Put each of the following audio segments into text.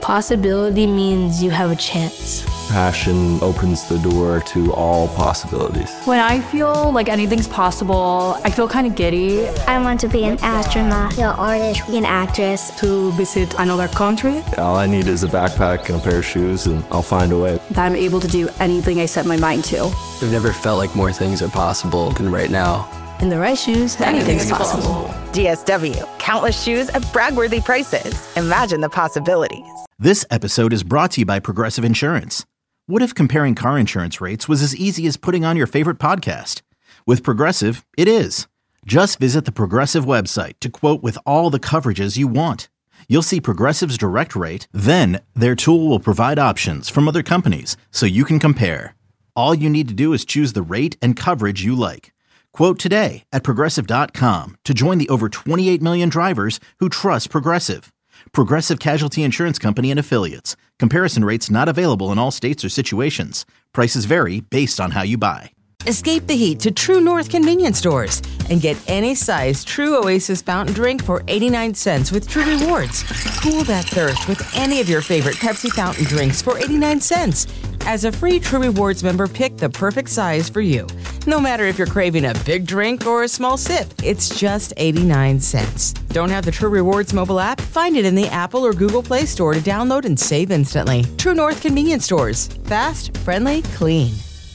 Possibility means you have a chance. Passion opens the door to all possibilities. When I feel like anything's possible, I feel kind of giddy. I want to be an astronaut, an artist, an actress. To visit another country. All I need is a backpack and a pair of shoes, and I'll find a way. That I'm able to do anything I set my mind to. I've never felt like more things are possible than right now. In the right shoes, anything's possible. DSW, countless shoes at brag-worthy prices. Imagine the possibilities. This episode is brought to you by Progressive Insurance. What if comparing car insurance rates was as easy as putting on your favorite podcast? With Progressive, it is. Just visit the Progressive website to quote with all the coverages you want. You'll see Progressive's direct rate, then their tool will provide options from other companies so you can compare. All you need to do is choose the rate and coverage you like. Quote today at Progressive.com to join the over 28 million drivers who trust Progressive. Progressive Casualty Insurance Company and Affiliates. Comparison rates not available in all states or situations. Prices vary based on how you buy. Escape the heat to True North convenience stores and get any size True Oasis fountain drink for 89 cents with True Rewards. Cool that thirst with any of your favorite Pepsi fountain drinks for 89 cents. As a free True Rewards member, pick the perfect size for you. No matter if you're craving a big drink or a small sip, it's just 89 cents. Don't have the True Rewards mobile app? Find it in the Apple or Google Play Store to download and save instantly. True North convenience stores. Fast, friendly, clean.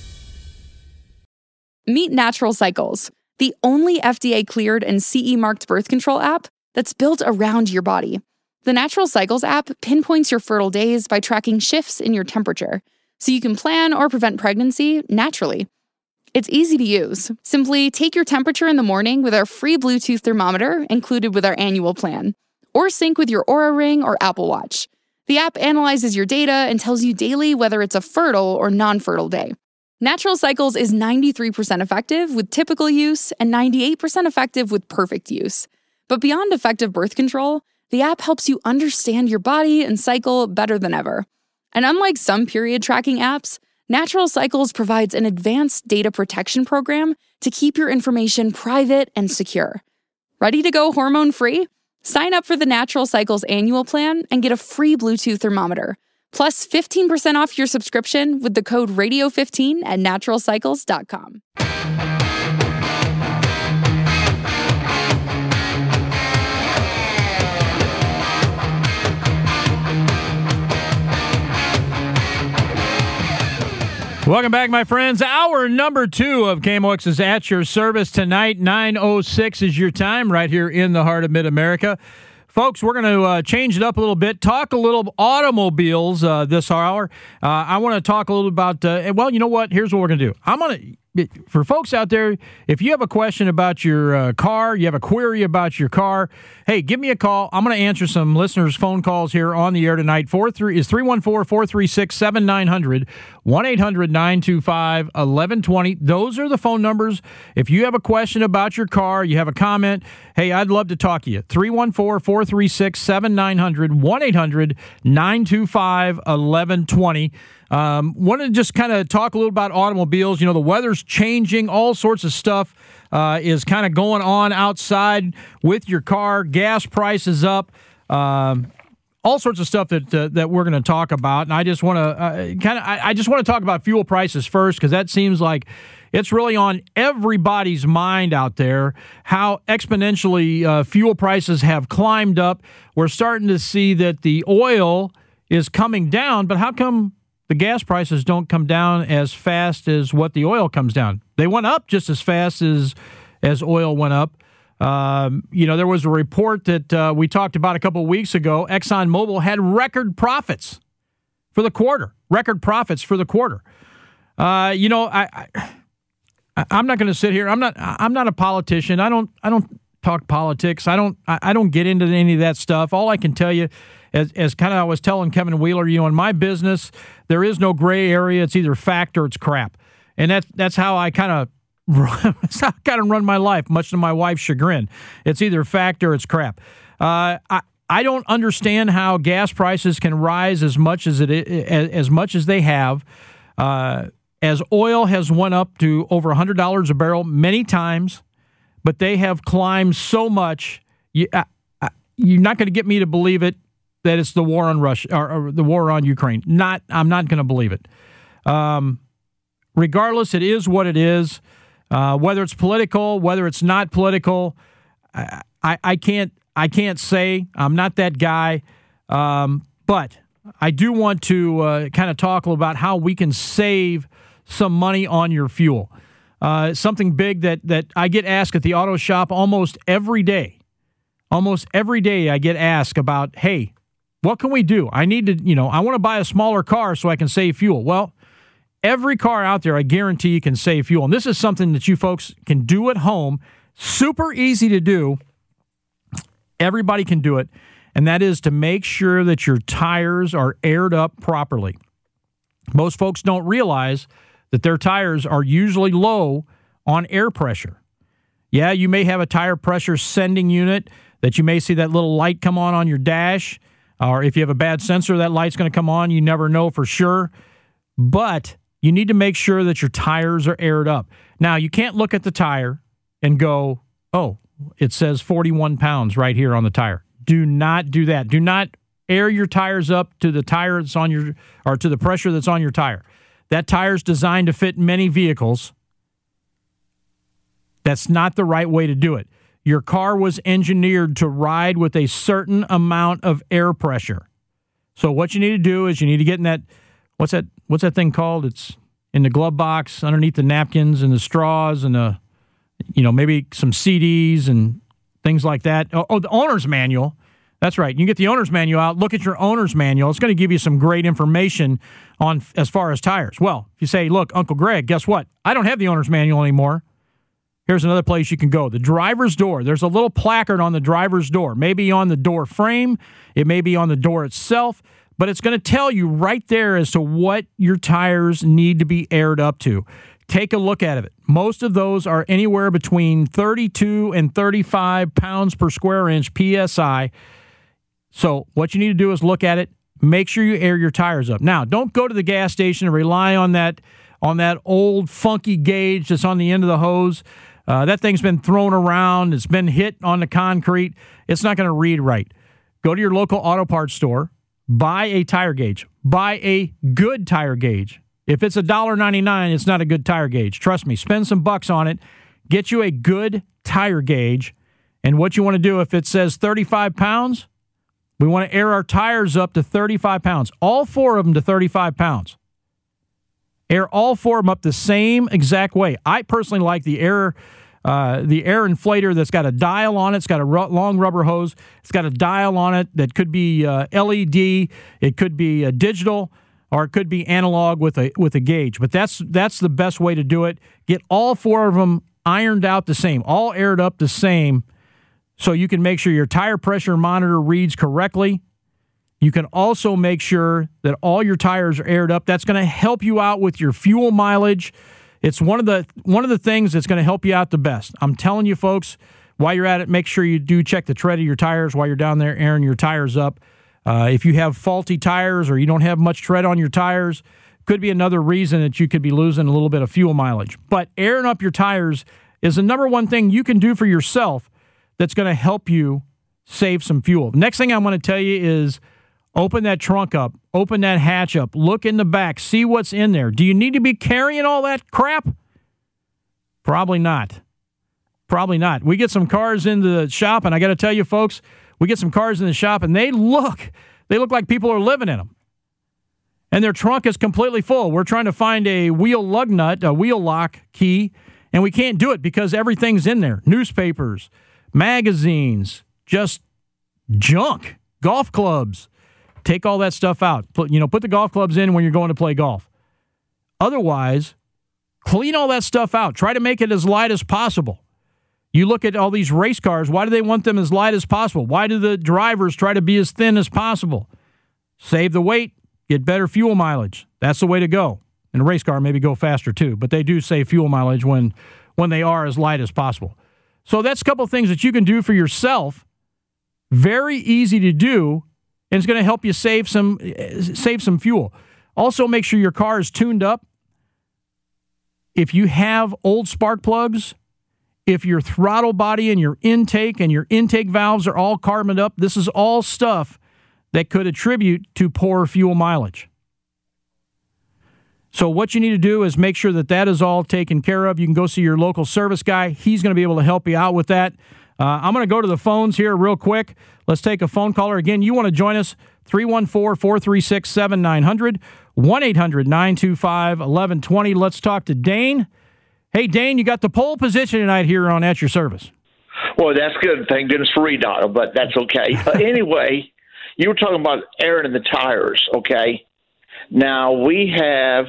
Meet Natural Cycles, the only FDA-cleared and CE-marked birth control app that's built around your body. The Natural Cycles app pinpoints your fertile days by tracking shifts in your temperature, so you can plan or prevent pregnancy naturally. It's easy to use. Simply take your temperature in the morning with our free Bluetooth thermometer included with our annual plan, or sync with your Oura Ring or Apple Watch. The app analyzes your data and tells you daily whether it's a fertile or non-fertile day. Natural Cycles is 93% effective with typical use and 98% effective with perfect use. But beyond effective birth control, the app helps you understand your body and cycle better than ever. And unlike some period tracking apps, Natural Cycles provides an advanced data protection program to keep your information private and secure. Ready to go hormone-free? Sign up for the Natural Cycles annual plan and get a free Bluetooth thermometer. Plus 15% off your subscription with the code radio15 at naturalcycles.com. Welcome back, my friends. Hour number 2 of KMOX is at your service tonight. 9:06 is your time right here in the heart of Mid-America. Folks, we're going to change it up a little bit, talk a little automobiles this hour. I want to talk a little about, well, you know what? Here's what we're going to do. I'm going to, for folks out there, if you have a question about your car, you have a query about your car, hey, give me a call. I'm going to answer some listeners' phone calls here on the air tonight. 314-436-7900, 1-800-925-1120. Those are the phone numbers. If you have a question about your car, you have a comment, hey, I'd love to talk to you. 314-436-7900, 1-800-925-1120. Wanted to just kind of talk a little about automobiles. You know, the weather's changing. All sorts of stuff is kind of going on outside with your car. Gas prices up. All sorts of stuff that we're going to talk about. And I just want to I just want to talk about fuel prices first, because that seems like it's really on everybody's mind out there, how exponentially fuel prices have climbed up. We're starting to see that the oil is coming down, but how come the gas prices don't come down as fast as what the oil comes down? They went up just as fast as oil went up. You know, there was a report that we talked about a couple of weeks ago. ExxonMobil had record profits for the quarter. Record profits for the quarter. You know, I'm not going to sit here. I'm not a politician. I don't talk politics. I don't get into any of that stuff. All I can tell you, as kind of I was telling Kevin Wheeler, you know, in my business, there is no gray area. It's either fact or it's crap. And that's how I kind of run my life, much to my wife's chagrin. It's either fact or it's crap. I don't understand how gas prices can rise as much as they have. As oil has went up to over $100 a barrel many times, but they have climbed so much. You're not going to get me to believe it. that it's the war on Russia or the war on Ukraine. I'm not going to believe it. Regardless, it is what it is. Whether it's political, whether it's not political, I can't say. I'm not that guy. But I do want to kind of talk about how we can save some money on your fuel. Something big that I get asked at the auto shop almost every day. Almost every day I get asked about, hey, what can we do? I need to, I want to buy a smaller car so I can save fuel. Well, every car out there, I guarantee you can save fuel. And this is something that you folks can do at home. Super easy to do. Everybody can do it. And that is to make sure that your tires are aired up properly. Most folks don't realize that their tires are usually low on air pressure. Yeah, you may have a tire pressure sending unit that you may see that little light come on your dash. Or if you have a bad sensor, that light's going to come on. You never know for sure. But you need to make sure that your tires are aired up. Now, you can't look at the tire and go, oh, it says 41 pounds right here on the tire. Do not do that. Do not air your tires up to the tire that's on your, or to the pressure that's on your tire. That tire's designed to fit many vehicles. That's not the right way to do it. Your car was engineered to ride with a certain amount of air pressure. So what you need to do is you need to get in that, what's that thing called? It's in the glove box underneath the napkins and the straws and the, maybe some CDs and things like that. Oh, the owner's manual. That's right. You can get the owner's manual out. Look at your owner's manual. It's going to give you some great information on as far as tires. Well, if you say, look, Uncle Greg, guess what? I don't have the owner's manual anymore. Here's another place you can go. The driver's door. There's a little placard on the driver's door. Maybe on the door frame. It may be on the door itself. But it's going to tell you right there as to what your tires need to be aired up to. Take a look at it. Most of those are anywhere between 32 and 35 pounds per square inch PSI. So what you need to do is look at it. Make sure you air your tires up. Now, don't go to the gas station and rely on that old funky gauge that's on the end of the hose. That thing's been thrown around. It's been hit on the concrete. It's not going to read right. Go to your local auto parts store. Buy a tire gauge. Buy a good tire gauge. If it's $1.99, it's not a good tire gauge. Trust me, spend some bucks on it. Get you a good tire gauge. And what you want to do, if it says 35 pounds, we want to air our tires up to 35 pounds. All four of them to 35 pounds. Air all four of them up the same exact way. I personally like the air inflator that's got a dial on it. It's got a long rubber hose. It's got a dial on it that could be LED. It could be digital, or it could be analog with a gauge. But that's the best way to do it. Get all four of them ironed out the same, all aired up the same, so you can make sure your tire pressure monitor reads correctly. You can also make sure that all your tires are aired up. That's going to help you out with your fuel mileage. It's one of the things that's going to help you out the best. I'm telling you, folks, while you're at it, make sure you do check the tread of your tires while you're down there airing your tires up. If you have faulty tires or you don't have much tread on your tires, could be another reason that you could be losing a little bit of fuel mileage. But airing up your tires is the number one thing you can do for yourself that's going to help you save some fuel. Next thing I want to tell you is open that trunk up, open that hatch up, look in the back, see what's in there. Do you need to be carrying all that crap? Probably not. Probably not. We get some cars in the shop, and I got to tell you, folks, we get some cars in the shop, and they look like people are living in them. And their trunk is completely full. We're trying to find a wheel lug nut, a wheel lock key, and we can't do it because everything's in there. Newspapers, magazines, just junk, golf clubs. Take all that stuff out. Put the golf clubs in when you're going to play golf. Otherwise, clean all that stuff out. Try to make it as light as possible. You look at all these race cars. Why do they want them as light as possible? Why do the drivers try to be as thin as possible? Save the weight, get better fuel mileage. That's the way to go. And a race car maybe go faster too, but they do save fuel mileage when they are as light as possible. So that's a couple of things that you can do for yourself. Very easy to do. And it's going to help you save some fuel. Also, make sure your car is tuned up. If you have old spark plugs, if your throttle body and your intake valves are all carboned up, this is all stuff that could attribute to poor fuel mileage. So what you need to do is make sure that that is all taken care of. You can go see your local service guy. He's going to be able to help you out with that. I'm going to go to the phones here real quick. Let's take a phone caller. Again, you want to join us, 314-436-7900, 1-800-925-1120. Let's talk to Dane. Hey, Dane, you got the pole position tonight here on At Your Service. Well, that's good. Thank goodness for Redon, but that's okay. Anyway, you were talking about air in the tires, okay? Now, we have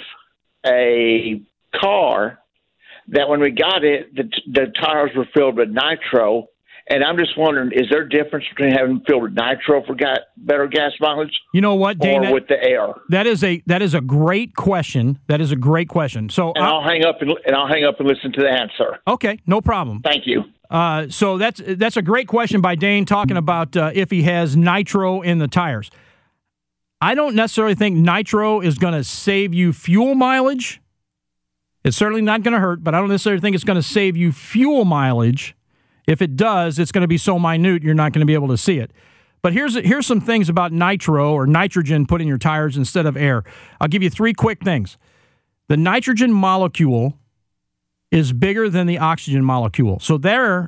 a car that when we got it, the tires were filled with nitro, and I'm just wondering, is there a difference between having them filled with nitro for better gas mileage? You know what, Dane? Or with the air? That is a great question. That is a great question. So I'll hang up and listen to the answer. Okay, no problem. Thank you. So that's a great question by Dane, talking about if he has nitro in the tires. I don't necessarily think nitro is going to save you fuel mileage. It's certainly not going to hurt, but I don't necessarily think it's going to save you fuel mileage. If it does, it's going to be so minute you're not going to be able to see it. But here's some things about nitro or nitrogen put in your tires instead of air. I'll give you 3 quick things. The nitrogen molecule is bigger than the oxygen molecule. So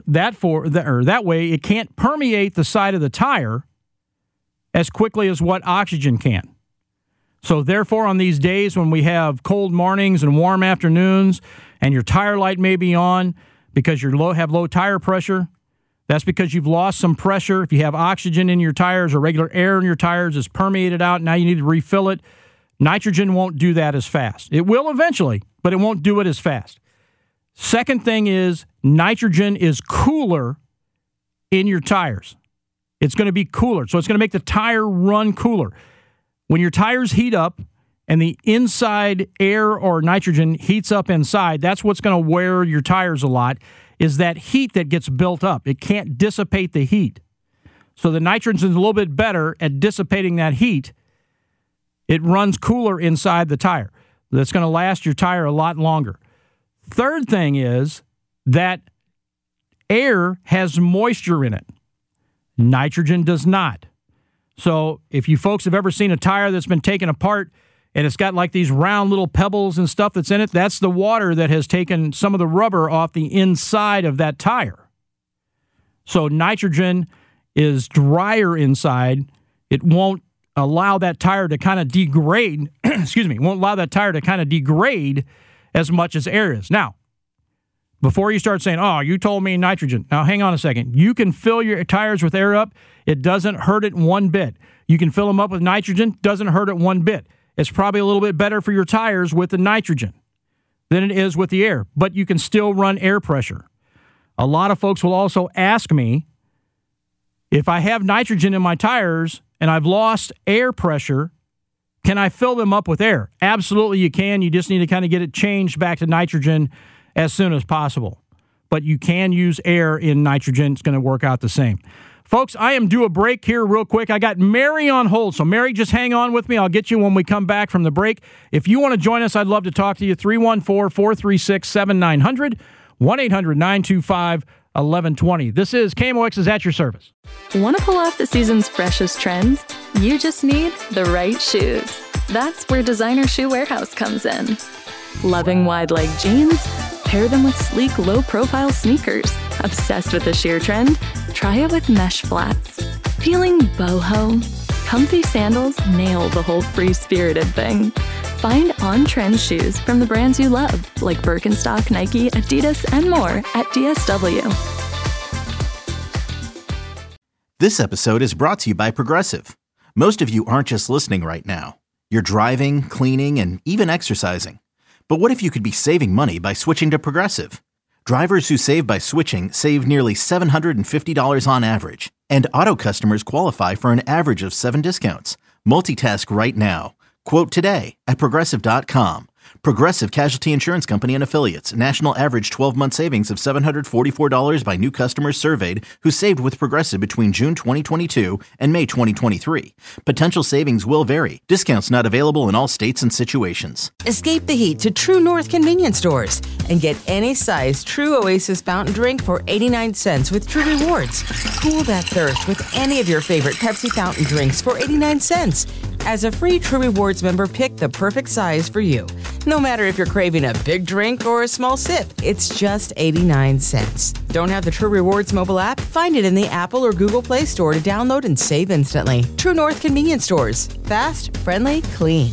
that way it can't permeate the side of the tire as quickly as what oxygen can. So therefore, on these days when we have cold mornings and warm afternoons and your tire light may be on because you have low tire pressure, that's because you've lost some pressure. If you have oxygen in your tires or regular air in your tires, it's permeated out. Now you need to refill it. Nitrogen won't do that as fast. It will eventually, but it won't do it as fast. Second thing is nitrogen is cooler in your tires. It's going to be cooler. So it's going to make the tire run cooler. When your tires heat up and the inside air or nitrogen heats up inside, that's what's going to wear your tires a lot, is that heat that gets built up. It can't dissipate the heat. So the nitrogen's a little bit better at dissipating that heat. It runs cooler inside the tire. That's going to last your tire a lot longer. Third thing is that air has moisture in it. Nitrogen does not. So if you folks have ever seen a tire that's been taken apart and it's got like these round little pebbles and stuff that's in it, that's the water that has taken some of the rubber off the inside of that tire. So nitrogen is drier inside. It won't allow that tire to kind of degrade, won't allow that tire to kind of degrade as much as air is. Now, before you start saying, oh, you told me nitrogen. Now, hang on a second. You can fill your tires with air up. It doesn't hurt it one bit. You can fill them up with nitrogen. Doesn't hurt it one bit. It's probably a little bit better for your tires with the nitrogen than it is with the air, but you can still run air pressure. A lot of folks will also ask me, if I have nitrogen in my tires and I've lost air pressure, can I fill them up with air? Absolutely you can. You just need to kind of get it changed back to nitrogen as soon as possible. But you can use air in nitrogen. It's going to work out the same. Folks, I am due a break here real quick. I got Mary on hold. So, Mary, just hang on with me. I'll get you when we come back from the break. If you want to join us, I'd love to talk to you. 314-436-7900, 1-800-925-1120. This is KMOX's At Your Service. Want to pull off the season's freshest trends? You just need the right shoes. That's where Designer Shoe Warehouse comes in. Loving wide-leg jeans? Pair them with sleek, low-profile sneakers. Obsessed with the sheer trend? Try it with mesh flats. Feeling boho? Comfy sandals nail the whole free-spirited thing. Find on-trend shoes from the brands you love, like Birkenstock, Nike, Adidas, and more at DSW. This episode is brought to you by Progressive. Most of you aren't just listening right now. You're driving, cleaning, and even exercising. But what if you could be saving money by switching to Progressive? Drivers who save by switching save nearly $750 on average. And auto customers qualify for an average of 7 discounts. Multitask right now. Quote today at Progressive.com. Progressive Casualty Insurance Company and Affiliates. National average 12-month savings of $744 by new customers surveyed who saved with Progressive between June 2022 and May 2023. Potential savings will vary. Discounts not available in all states and situations. Escape the heat to True North convenience stores and get any size True Oasis fountain drink for 89 cents with True Rewards. Cool that thirst with any of your favorite Pepsi fountain drinks for 89 cents. As a free True Rewards member, pick the perfect size for you. No matter if you're craving a big drink or a small sip, it's just 89 cents. Don't have the True Rewards mobile app? Find it in the Apple or Google Play Store to download and save instantly. True North convenience stores. Fast, friendly, clean.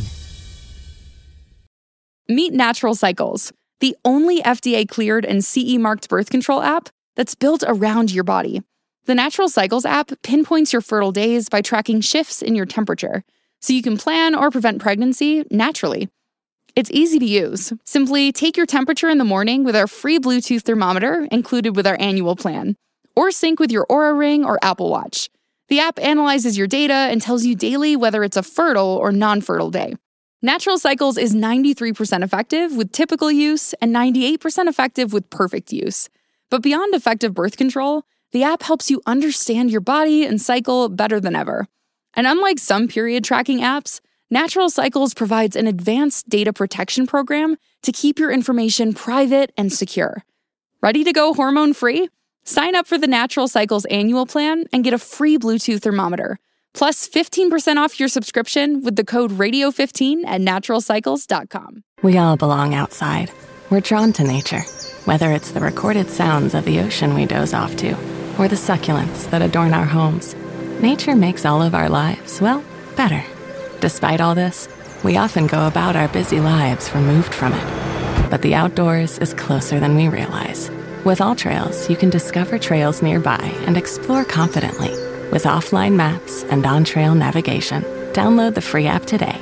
Meet Natural Cycles, the only FDA-cleared and CE-marked birth control app that's built around your body. The Natural Cycles app pinpoints your fertile days by tracking shifts in your temperature, so you can plan or prevent pregnancy naturally. It's easy to use. Simply take your temperature in the morning with our free Bluetooth thermometer included with our annual plan, or sync with your Oura Ring or Apple Watch. The app analyzes your data and tells you daily whether it's a fertile or non-fertile day. Natural Cycles is 93% effective with typical use and 98% effective with perfect use. But beyond effective birth control, the app helps you understand your body and cycle better than ever. And unlike some period tracking apps, Natural Cycles provides an advanced data protection program to keep your information private and secure. Ready to go hormone-free? Sign up for the Natural Cycles annual plan and get a free Bluetooth thermometer, plus 15% off your subscription with the code RADIO15 at naturalcycles.com. We all belong outside. We're drawn to nature, whether it's the recorded sounds of the ocean we doze off to, or the succulents that adorn our homes. Nature makes all of our lives, well, better. Despite all this, we often go about our busy lives removed from it. But the outdoors is closer than we realize. With AllTrails, you can discover trails nearby and explore confidently. With offline maps and on-trail navigation, download the free app today.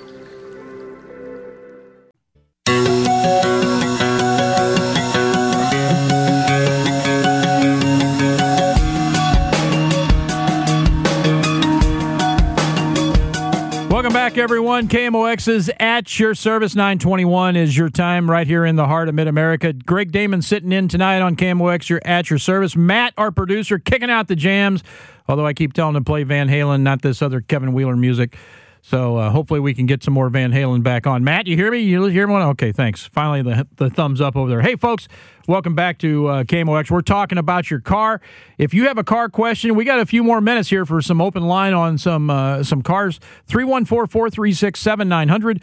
Welcome back, everyone. KMOX is at your service. 921 is your time right here in the heart of Mid-America. Greg Damon sitting in tonight on KMOX. You're at your service. Matt, our producer, kicking out the jams, although I keep telling him to play Van Halen, not this other Kevin Wheeler music. So hopefully we can get some more Van Halen back on. Matt, you hear me? You hear me? Okay, thanks. Finally, the thumbs up over there. Hey, folks, welcome back to KMOX. We're talking about your car. If you have a car question, we got a few more minutes here for some open line on some cars. 314-436-7900,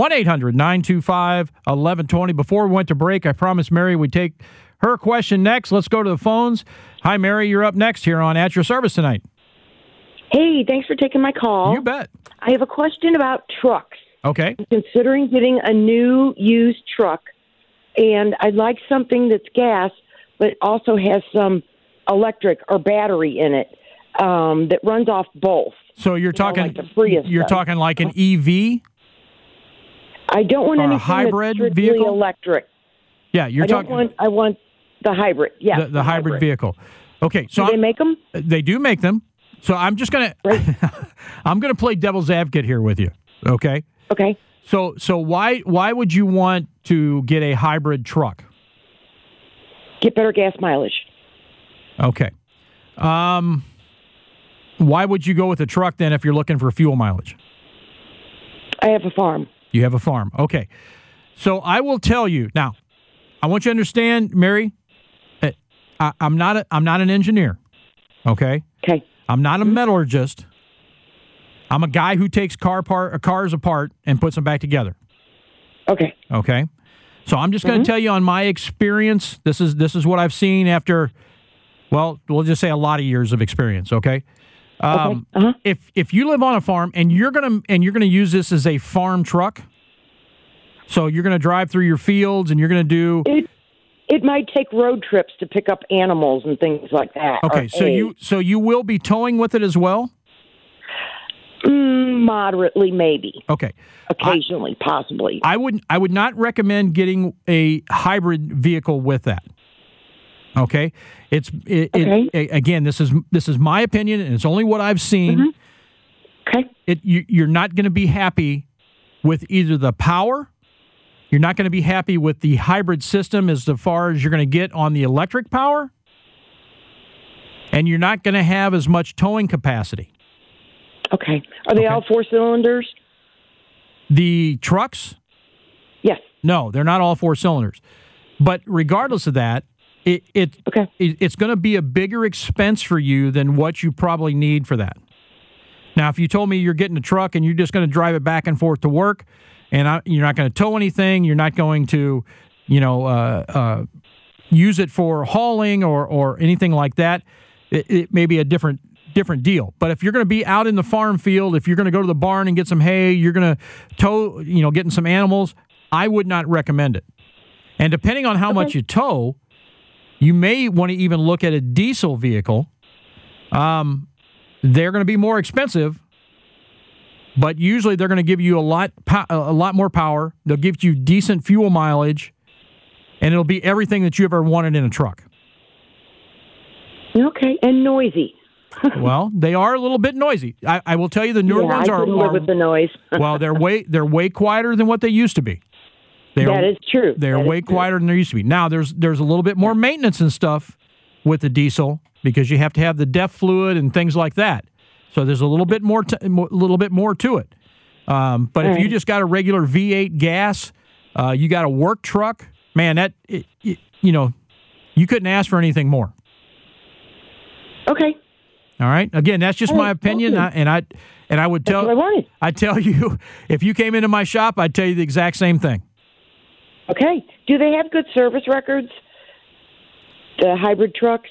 1-800-925-1120. Before we went to break, I promised Mary we'd take her question next. Let's go to the phones. Hi, Mary. You're up next here on At Your Service tonight. Hey, thanks for taking my call. You bet. I have a question about trucks. Okay. I'm considering getting a new used truck, and I'd like something that's gas, but also has some electric or battery in it that runs off both. So you're talking like the Prius you're does. talking like an EV? I don't want or anything a hybrid that's strictly vehicle? electric. Yeah, you're talking. I want the hybrid. Yeah, the hybrid vehicle. Okay, so do they make them? They do make them. So I'm just gonna I'm gonna play devil's advocate here with you. Okay. Okay. So why would you want to get a hybrid truck? Get better gas mileage. Okay. Why would you go with a truck then if you're looking for fuel mileage? I have a farm. You have a farm. Okay. So I will tell you now. I want you to understand, Mary. I'm not an engineer. Okay. Okay. I'm not a metallurgist. I'm a guy who takes cars apart and puts them back together. Okay. Okay. So I'm just going to tell you on my experience. This is what I've seen after, well, we'll just say a lot of years of experience. Okay. If you live on a farm and you're gonna use this as a farm truck, so you're gonna drive through your fields and you're gonna do. It might take road trips to pick up animals and things like that. Okay, so you will be towing with it as well? Moderately, maybe. Okay. Occasionally, possibly. I would not recommend getting a hybrid vehicle with that. Okay? Again, this is my opinion, and it's only what I've seen. Okay. You're not going to be happy with either the power. You're not going to be happy with the hybrid system as far as you're going to get on the electric power. And you're not going to have as much towing capacity. Okay. Are they all 4 cylinders? The trucks? Yes. No, they're not all 4 cylinders. But regardless of that, it's going to be a bigger expense for you than what you probably need for that. Now, if you told me you're getting a truck and you're just going to drive it back and forth to work, and you're not going to tow anything, you're not going to, use it for hauling or anything like that, it may be a different deal. But if you're going to be out in the farm field, if you're going to go to the barn and get some hay, you're going to tow, getting some animals, I would not recommend it. And depending on how much you tow, you may want to even look at a diesel vehicle. They're going to be more expensive, but usually they're going to give you a lot more power. They'll give you decent fuel mileage, and it'll be everything that you ever wanted in a truck. Okay, and noisy. Well, they are a little bit noisy. I will tell you, the newer ones are live with the noise. well, they're way quieter than what they used to be. That is true. They're way quieter than they used to be. Now, there's a little bit more maintenance and stuff with the diesel because you have to have the DEF fluid and things like that. So there's a little bit more to it. But if you just got a regular V8 gas, you got a work truck, man, you couldn't ask for anything more. Okay. All right. Again, that's just my opinion, and I would tell. That's what I wanted. I'd tell you if you came into my shop, I'd tell you the exact same thing. Okay. Do they have good service records? The hybrid trucks?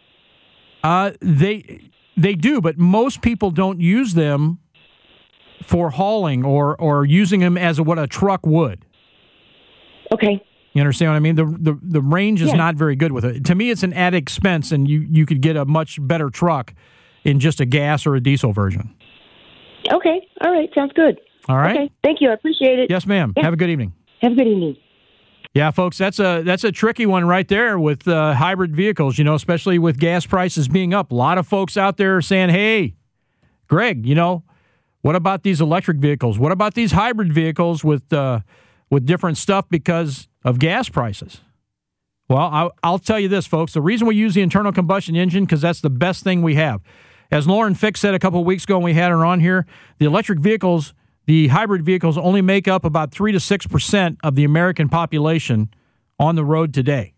They do, but most people don't use them for hauling or using them as what a truck would. Okay. You understand what I mean? The range is not very good with it. To me, it's an added expense, and you could get a much better truck in just a gas or a diesel version. Okay. All right. Sounds good. All right. Okay. Thank you. I appreciate it. Yes, ma'am. Yeah. Have a good evening. Have a good evening. Yeah, folks, that's a tricky one right there with hybrid vehicles, especially with gas prices being up. A lot of folks out there are saying, hey, Greg, what about these electric vehicles? What about these hybrid vehicles with different stuff because of gas prices? Well, I'll tell you this, folks. The reason we use the internal combustion engine, because that's the best thing we have. As Lauren Fick said a couple of weeks ago when we had her on here, the electric vehicles, the hybrid vehicles only make up about 3 to 6% of the American population on the road today.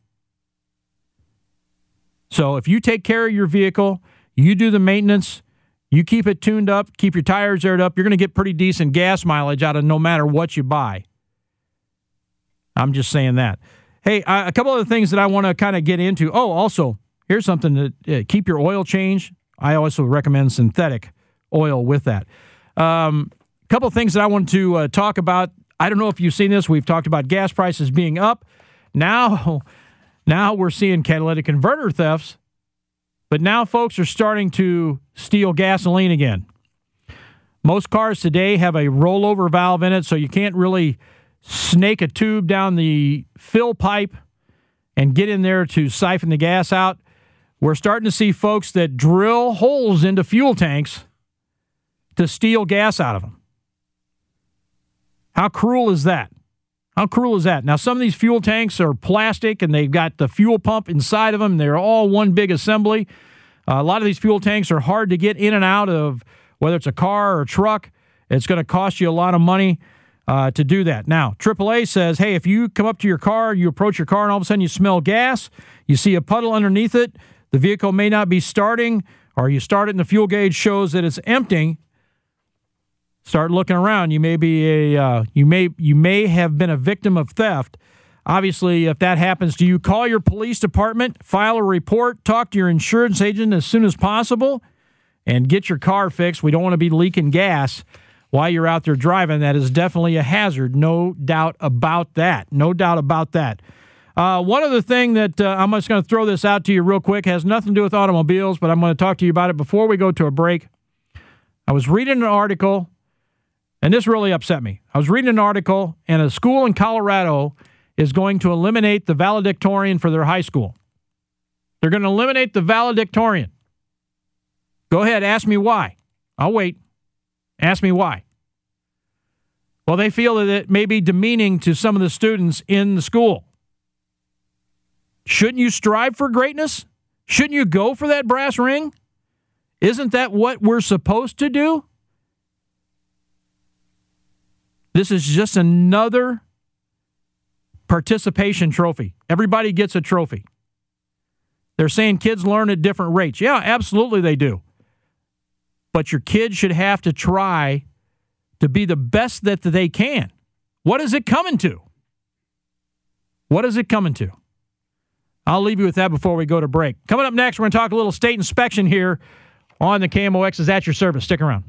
So if you take care of your vehicle, you do the maintenance, you keep it tuned up, keep your tires aired up, you're going to get pretty decent gas mileage out of no matter what you buy. I'm just saying that. Hey, a couple other things that I want to kind of get into. Oh, also, here's something to keep your oil changed. I also recommend synthetic oil with that. Couple of things that I want to talk about. I don't know if you've seen this. We've talked about gas prices being up. Now we're seeing catalytic converter thefts. But now folks are starting to steal gasoline again. Most cars today have a rollover valve in it, so you can't really snake a tube down the fill pipe and get in there to siphon the gas out. We're starting to see folks that drill holes into fuel tanks to steal gas out of them. How cruel is that? How cruel is that? Now, some of these fuel tanks are plastic, and they've got the fuel pump inside of them. They're all one big assembly. A lot of these fuel tanks are hard to get in and out of, whether it's a car or a truck. It's going to cost you a lot of money to do that. Now, AAA says, hey, if you come up to your car, you approach your car, and all of a sudden you smell gas, you see a puddle underneath it, the vehicle may not be starting, or you start it and the fuel gauge shows that it's empty, start looking around. You may be you may have been a victim of theft. Obviously, if that happens to you, call your police department, file a report, talk to your insurance agent as soon as possible, and get your car fixed. We don't want to be leaking gas while you're out there driving. That is definitely a hazard. No doubt about that. No doubt about that. One other thing that I'm just going to throw this out to you real quick, has nothing to do with automobiles, but I'm going to talk to you about it before we go to a break. I was reading an article, and this really upset me. I was reading an article, and a school in Colorado is going to eliminate the valedictorian for their high school. They're going to eliminate the valedictorian. Go ahead, ask me why. I'll wait. Ask me why. Well, they feel that it may be demeaning to some of the students in the school. Shouldn't you strive for greatness? Shouldn't you go for that brass ring? Isn't that what we're supposed to do? This is just another participation trophy. Everybody gets a trophy. They're saying kids learn at different rates. Yeah, absolutely they do. But your kids should have to try to be the best that they can. What is it coming to? What is it coming to? I'll leave you with that before we go to break. Coming up next, we're going to talk a little state inspection here on the KMOX is at your service. Stick around.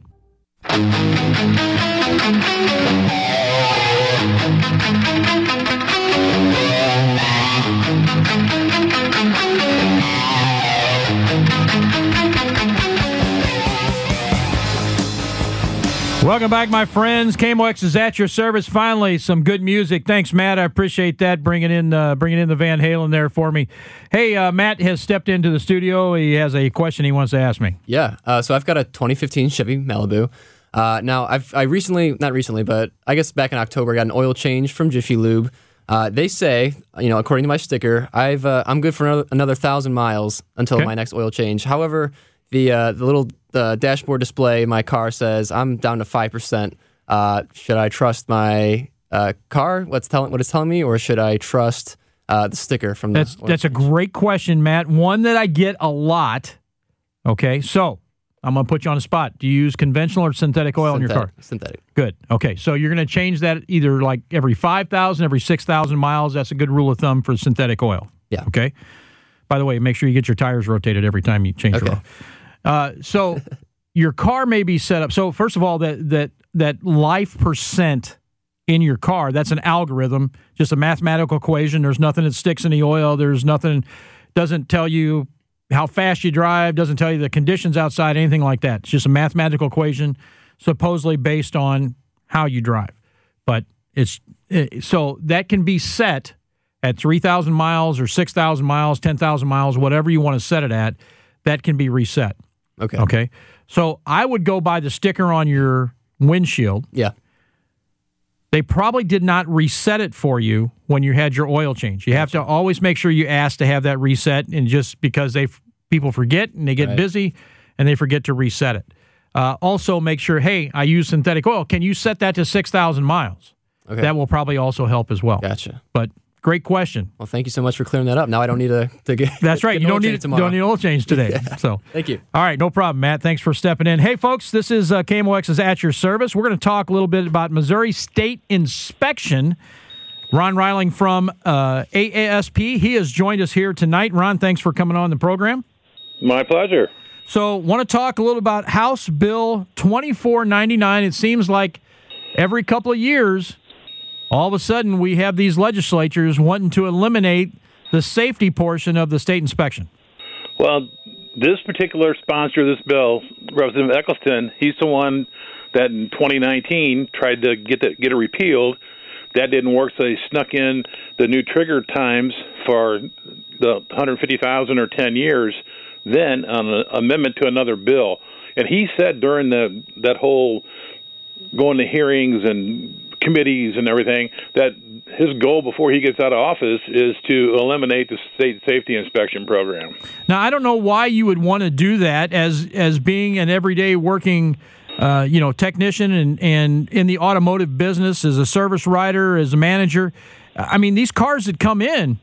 Welcome back, my friends. KMOX is at your service. Finally, some good music. Thanks, Matt. I appreciate that, bringing in the Van Halen there for me. Hey, Matt has stepped into the studio. He has a question he wants to ask me. Yeah, so I've got a 2015 Chevy Malibu. Now, I recently, not recently, but I guess back in October, got an oil change from Jiffy Lube. They say, according to my sticker, I'm good for another 1,000 miles until my next oil change. However, the little dashboard display in my car says I'm down to 5%. Should I trust my car, what it's telling me, or should I trust the sticker from the oil That's a great question, Matt. One that I get a lot. Okay, so I'm going to put you on the spot. Do you use conventional or synthetic oil in your car? Synthetic. Good. Okay, so you're going to change that either like every 5,000, every 6,000 miles. That's a good rule of thumb for synthetic oil. Yeah. Okay. By the way, make sure you get your tires rotated every time you change your oil. So your car may be set up. So first of all, that life percent in your car, that's an algorithm, just a mathematical equation. There's nothing that sticks in the oil. There's nothing, doesn't tell you how fast you drive, doesn't tell you the conditions outside, anything like that. It's just a mathematical equation supposedly based on how you drive. But so that can be set at 3,000 miles or 6,000 miles, 10,000 miles, whatever you want to set it at, that can be reset. Okay. So I would go by the sticker on your windshield. Yeah. They probably did not reset it for you when you had your oil change. You have to always make sure you ask to have that reset, and just because people forget and they get busy and they forget to reset it. Also make sure, hey, I use synthetic oil. Can you set that to 6,000 miles? Okay. That will probably also help as well. Gotcha. But great question. Well, thank you so much for clearing that up. Now I don't need to get. That's right. You don't need oil change today. Yeah. So thank you. All right, no problem, Matt. Thanks for stepping in. Hey, folks, this is KMOX is at your service. We're going to talk a little bit about Missouri State Inspection. Ron Reiling from AASP. He has joined us here tonight. Ron, thanks for coming on the program. My pleasure. So, want to talk a little about House Bill 2499. It seems like every couple of years, all of a sudden, we have these legislatures wanting to eliminate the safety portion of the state inspection. Well, this particular sponsor of this bill, Representative Eccleston, he's the one that in 2019 tried to get it repealed. That didn't work, so they snuck in the new trigger times for the 150,000 or 10 years, then on an amendment to another bill. And he said during that whole going to hearings and committees and everything that his goal before he gets out of office is to eliminate the state safety inspection program. Now, I don't know why you would want to do that as being an everyday working technician and in the automotive business, as a service writer, as a manager. I mean, these cars that come in,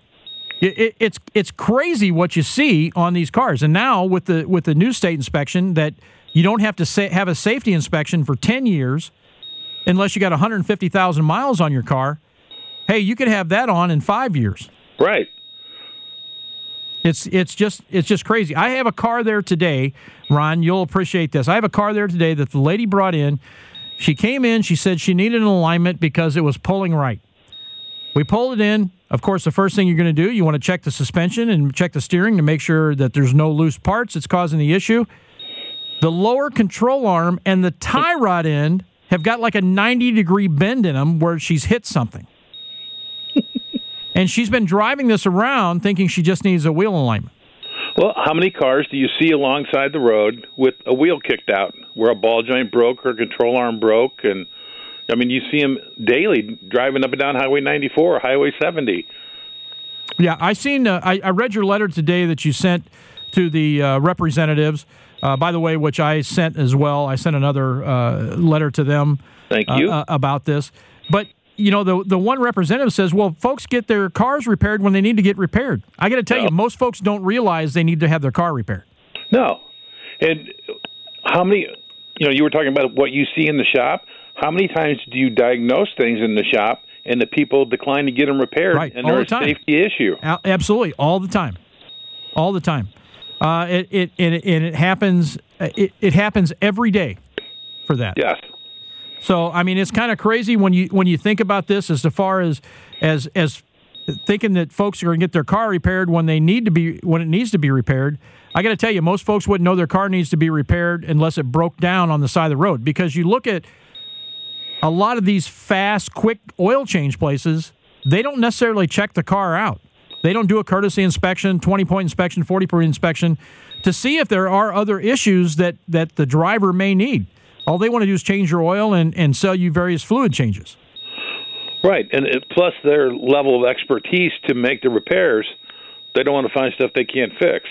it's crazy what you see on these cars. And now with the new state inspection, that you don't have to have a safety inspection for 10 years unless you got 150,000 miles on your car. Hey, you could have that on in 5 years. Right. It's just crazy. I have a car there today, Ron. You'll appreciate this. I have a car there today that the lady brought in. She came in. She said she needed an alignment because it was pulling right. We pulled it in. Of course, the first thing you're going to do, you want to check the suspension and check the steering to make sure that there's no loose parts that's causing the issue. The lower control arm and the tie rod end have got like a 90-degree bend in them where she's hit something. And she's been driving this around thinking she just needs a wheel alignment. Well, how many cars do you see alongside the road with a wheel kicked out where a ball joint broke or a control arm broke? And I mean, you see them daily driving up and down Highway 94 or Highway 70. Yeah, I read your letter today that you sent to the representatives. By the way, which I sent as well. I sent another letter to them. Thank you. About this. But the one representative says, well, folks get their cars repaired when they need to get repaired. I got to tell you, most folks don't realize they need to have their car repaired. No. And how many, you were talking about what you see in the shop. How many times do you diagnose things in the shop and the people decline to get them repaired? Right. And there's a safety issue. Absolutely. All the time. All the time. It happens. It happens every day for that. Yes. So I mean, it's kind of crazy when you think about this as far as thinking that folks are going to get their car repaired when it needs to be repaired. I got to tell you, most folks wouldn't know their car needs to be repaired unless it broke down on the side of the road. Because you look at a lot of these fast, quick oil change places, they don't necessarily check the car out. They don't do a courtesy inspection, 20-point inspection, 40-point inspection to see if there are other issues that the driver may need. All they want to do is change your oil and sell you various fluid changes. Right, and plus their level of expertise to make the repairs, they don't want to find stuff they can't fix.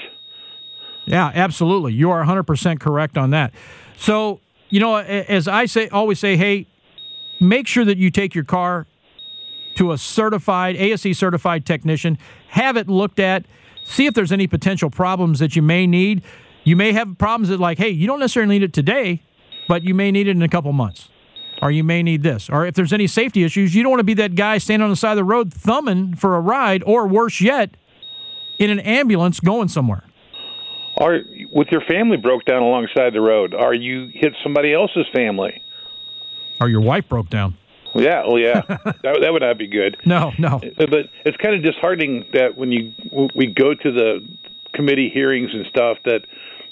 Yeah, absolutely. You are 100% correct on that. So, as I always say, hey, make sure that you take your car to a certified, ASE certified technician, have it looked at, see if there's any potential problems that you may need. You may have problems that hey, you don't necessarily need it today, but you may need it in a couple months. Or you may need this. Or if there's any safety issues, you don't want to be that guy standing on the side of the road thumbing for a ride, or worse yet, in an ambulance going somewhere. Or with your family broke down alongside the road, or you hit somebody else's family. Or your wife broke down. Yeah, that would not be good. No. But it's kind of disheartening that when we go to the committee hearings and stuff, that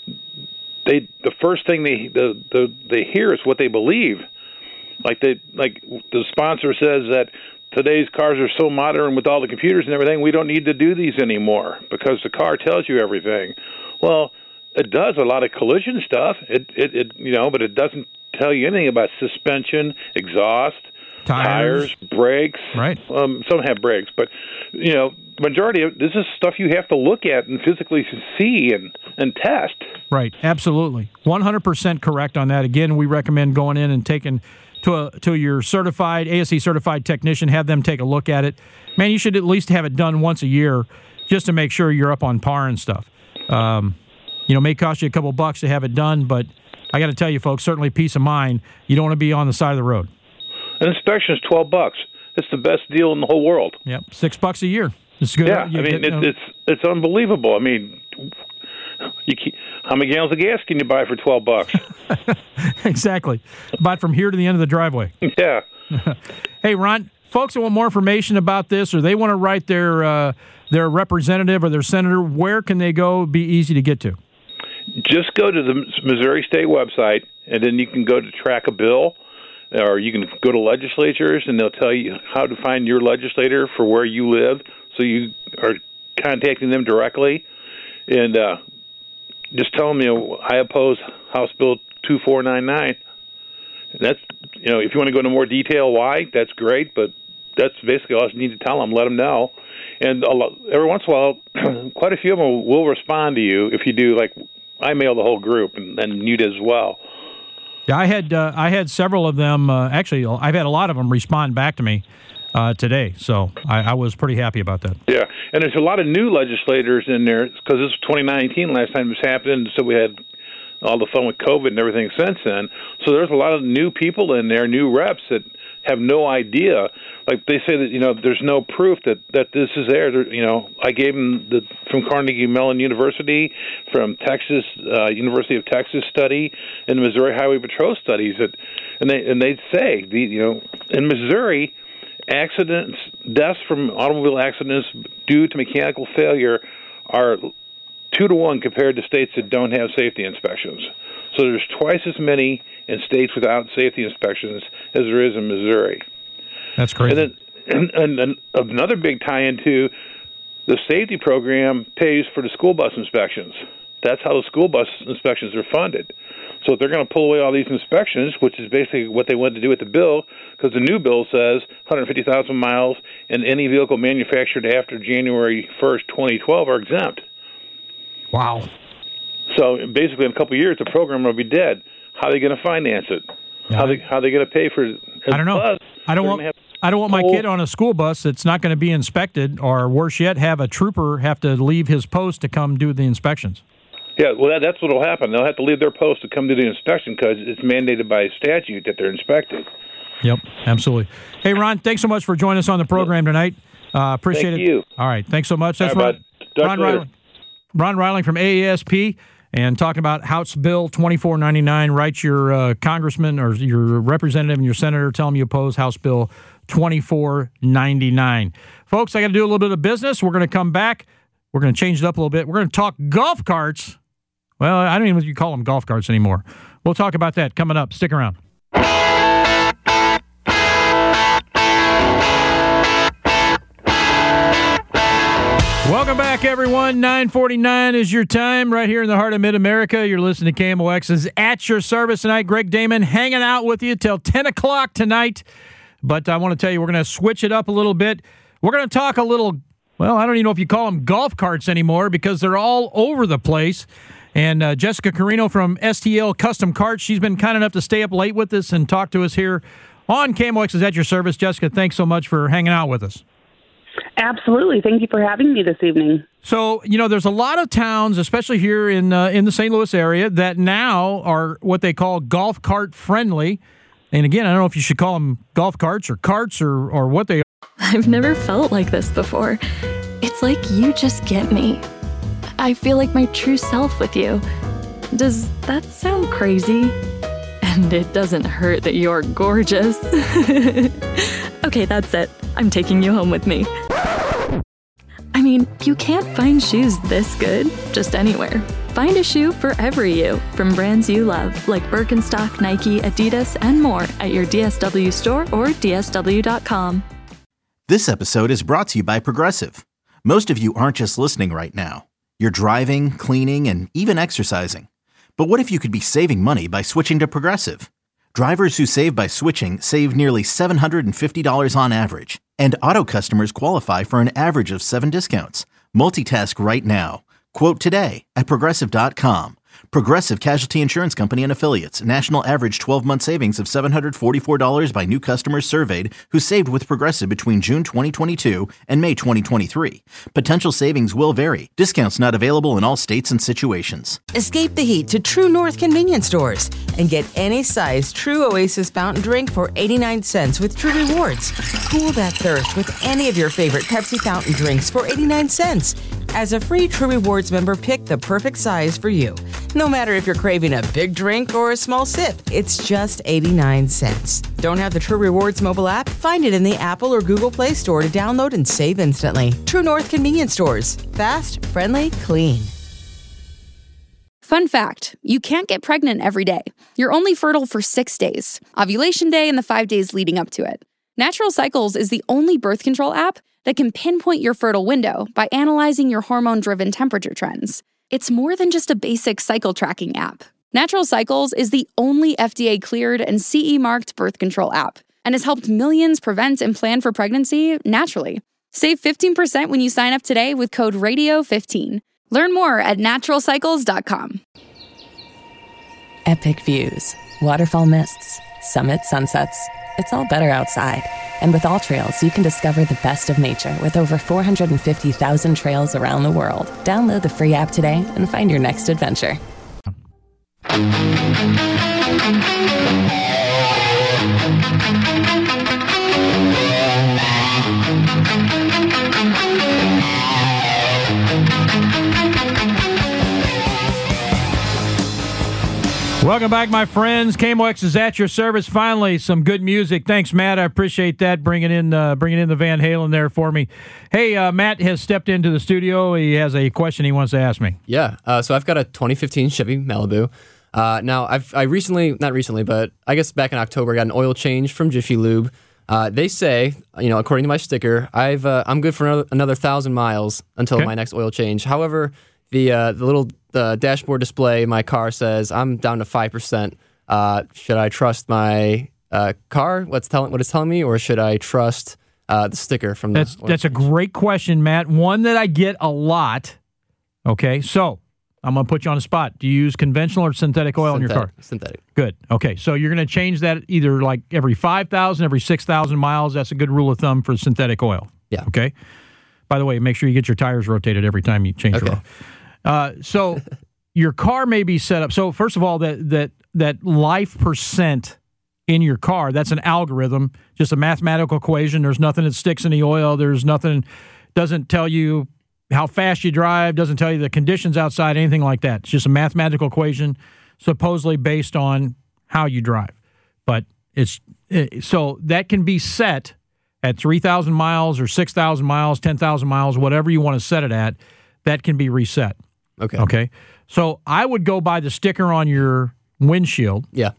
the first thing they hear is what they believe. Like the sponsor says that today's cars are so modern with all the computers and everything, we don't need to do these anymore because the car tells you everything. Well, it does a lot of collision stuff. But it doesn't tell you anything about suspension, exhaust, tires, brakes. Right. Some have brakes, but majority of this is stuff you have to look at and physically see and test. Right. Absolutely. 100% correct on that. Again, we recommend going in and taking to your certified ASE certified technician, have them take a look at it. Man, you should at least have it done once a year just to make sure you're up on par and stuff. May cost you a couple bucks to have it done, but I got to tell you, folks, certainly peace of mind. You don't want to be on the side of the road. An inspection is $12. It's the best deal in the whole world. Yep, $6 a year. It's good. Yeah, it's unbelievable. I mean, how many gallons of gas can you buy for $12? Exactly. Buy it from here to the end of the driveway. Yeah. Hey, Ron, folks that want more information about this, or they want to write their representative or their senator, where can they go? Be easy to get to. Just go to the Missouri State website, and then you can go to Track a Bill, or you can go to legislatures, and they'll tell you how to find your legislator for where you live, so you are contacting them directly. And just tell them, I oppose House Bill 2499. And that's, if you want to go into more detail why, that's great, but that's basically all you need to tell them, let them know. And every once in a while, quite a few of them will respond to you if you do, like I mail the whole group, and you did as well. Yeah, I had several of them. Actually, I've had a lot of them respond back to me today, so I was pretty happy about that. Yeah, and there's a lot of new legislators in there because this was 2019 last time this happened, so we had all the fun with COVID and everything since then. So there's a lot of new people in there, new reps that have no idea. Like they say that there's no proof that this is there. I gave them from Carnegie Mellon University, from Texas University of Texas study, and the Missouri Highway Patrol studies and they say in Missouri, deaths from automobile accidents due to mechanical failure are 2-to-1 compared to states that don't have safety inspections. So there's twice as many in states without safety inspections as there is in Missouri. That's crazy. And then another big tie-in to the safety program pays for the school bus inspections. That's how the school bus inspections are funded. So they're going to pull away all these inspections, which is basically what they wanted to do with the bill, because the new bill says 150,000 miles and any vehicle manufactured after January 1st, 2012 are exempt. Wow. So basically, in a couple of years, the program will be dead. How are they going to finance it? Yeah. How are they going to pay for it? I don't know. Plus, I don't want my kid on a school bus that's not going to be inspected, or worse yet, have a trooper have to leave his post to come do the inspections. Yeah, well, that's what will happen. They'll have to leave their post to come do the inspection because it's mandated by statute that they're inspected. Yep, absolutely. Hey, Ron, thanks so much for joining us on the program tonight. Appreciate it. Thank you. All right, thanks so much. That's Ron Reiling from AASP, and talking about House Bill 2499. Write your congressman or your representative and your senator. Tell them you oppose House Bill 2499. Folks, I got to do a little bit of business. We're going to come back. We're going to change it up a little bit. We're going to talk golf carts. Well, I don't even know if you call them golf carts anymore. We'll talk about that coming up. Stick around. Welcome back, everyone. 9:49 is your time right here in the heart of Mid-America. You're listening to KMOX's At Your Service tonight. Greg Damon hanging out with you till 10 o'clock tonight. But I want to tell you, we're going to switch it up a little bit. We're going to talk a little, well, I don't even know if you call them golf carts anymore because they're all over the place. And Jessica Carino from STL Custom Carts, she's been kind enough to stay up late with us and talk to us here on KMOX's At Your Service. Jessica, thanks so much for hanging out with us. Absolutely. Thank you for having me this evening. So, there's a lot of towns, especially here in the St. Louis area, that now are what they call golf cart friendly. And again, I don't know if you should call them golf carts or what they are. I've never felt like this before. It's like you just get me. I feel like my true self with you. Does that sound crazy? And it doesn't hurt that you're gorgeous. Okay, that's it. I'm taking you home with me. I mean, you can't find shoes this good just anywhere. Find a shoe for every you from brands you love, like Birkenstock, Nike, Adidas, and more at your DSW store or DSW.com. This episode is brought to you by Progressive. Most of you aren't just listening right now. You're driving, cleaning, and even exercising. But what if you could be saving money by switching to Progressive? Drivers who save by switching save nearly $750 on average. And auto customers qualify for an average of 7 discounts. Multitask right now. Quote today at Progressive.com. Progressive Casualty Insurance Company and Affiliates. National average 12-month savings of $744 by new customers surveyed who saved with Progressive between June 2022 and May 2023. Potential savings will vary. Discounts not available in all states and situations. Escape the heat to True North convenience stores and get any size True Oasis fountain drink for 89 cents with True Rewards. Cool that thirst with any of your favorite Pepsi fountain drinks for 89 cents. As a free True Rewards member, pick the perfect size for you. No matter if you're craving a big drink or a small sip, it's just 89 cents. Don't have the True Rewards mobile app? Find it in the Apple or Google Play Store to download and save instantly. True North convenience stores. Fast, friendly, clean. Fun fact, you can't get pregnant every day. You're only fertile for 6 days, ovulation day and the 5 days leading up to it. Natural Cycles is the only birth control app that can pinpoint your fertile window by analyzing your hormone-driven temperature trends. It's more than just a basic cycle tracking app. Natural Cycles is the only FDA-cleared and CE-marked birth control app and has helped millions prevent and plan for pregnancy naturally. Save 15% when you sign up today with code RADIO15. Learn more at naturalcycles.com. Epic views, waterfall mists, summit sunsets. It's all better outside. And with AllTrails, you can discover the best of nature with over 450,000 trails around the world. Download the free app today and find your next adventure. Welcome back, my friends. KMOX is at your service. Finally, some good music. Thanks, Matt. I appreciate that. Bringing in the Van Halen there for me. Hey, Matt has stepped into the studio. He has a question he wants to ask me. Yeah. So I've got a 2015 Chevy Malibu. Now, I recently, not recently, but I guess back in October, I got an oil change from Jiffy Lube. They say, according to my sticker, I'm good for another 1,000 miles until my next oil change. However, the little dashboard display in my car says I'm down to 5%. Should I trust my car? What it's telling me, or should I trust the sticker from the? That's a great question, Matt. One that I get a lot. Okay, so I'm going to put you on the spot. Do you use conventional or synthetic oil in your car? Synthetic. Good. Okay, so you're going to change that either like every 5,000, every 6,000 miles. That's a good rule of thumb for synthetic oil. Yeah. Okay. By the way, make sure you get your tires rotated every time you change your oil. So your car may be set up. So first of all, that life percent in your car, that's an algorithm, just a mathematical equation. There's nothing that sticks in the oil. There's nothing, doesn't tell you how fast you drive, doesn't tell you the conditions outside, anything like that. It's just a mathematical equation, supposedly based on how you drive. But so that can be set at 3,000 miles or 6,000 miles, 10,000 miles, whatever you want to set it at, that can be reset. Okay. So I would go by the sticker on your windshield. Yeah.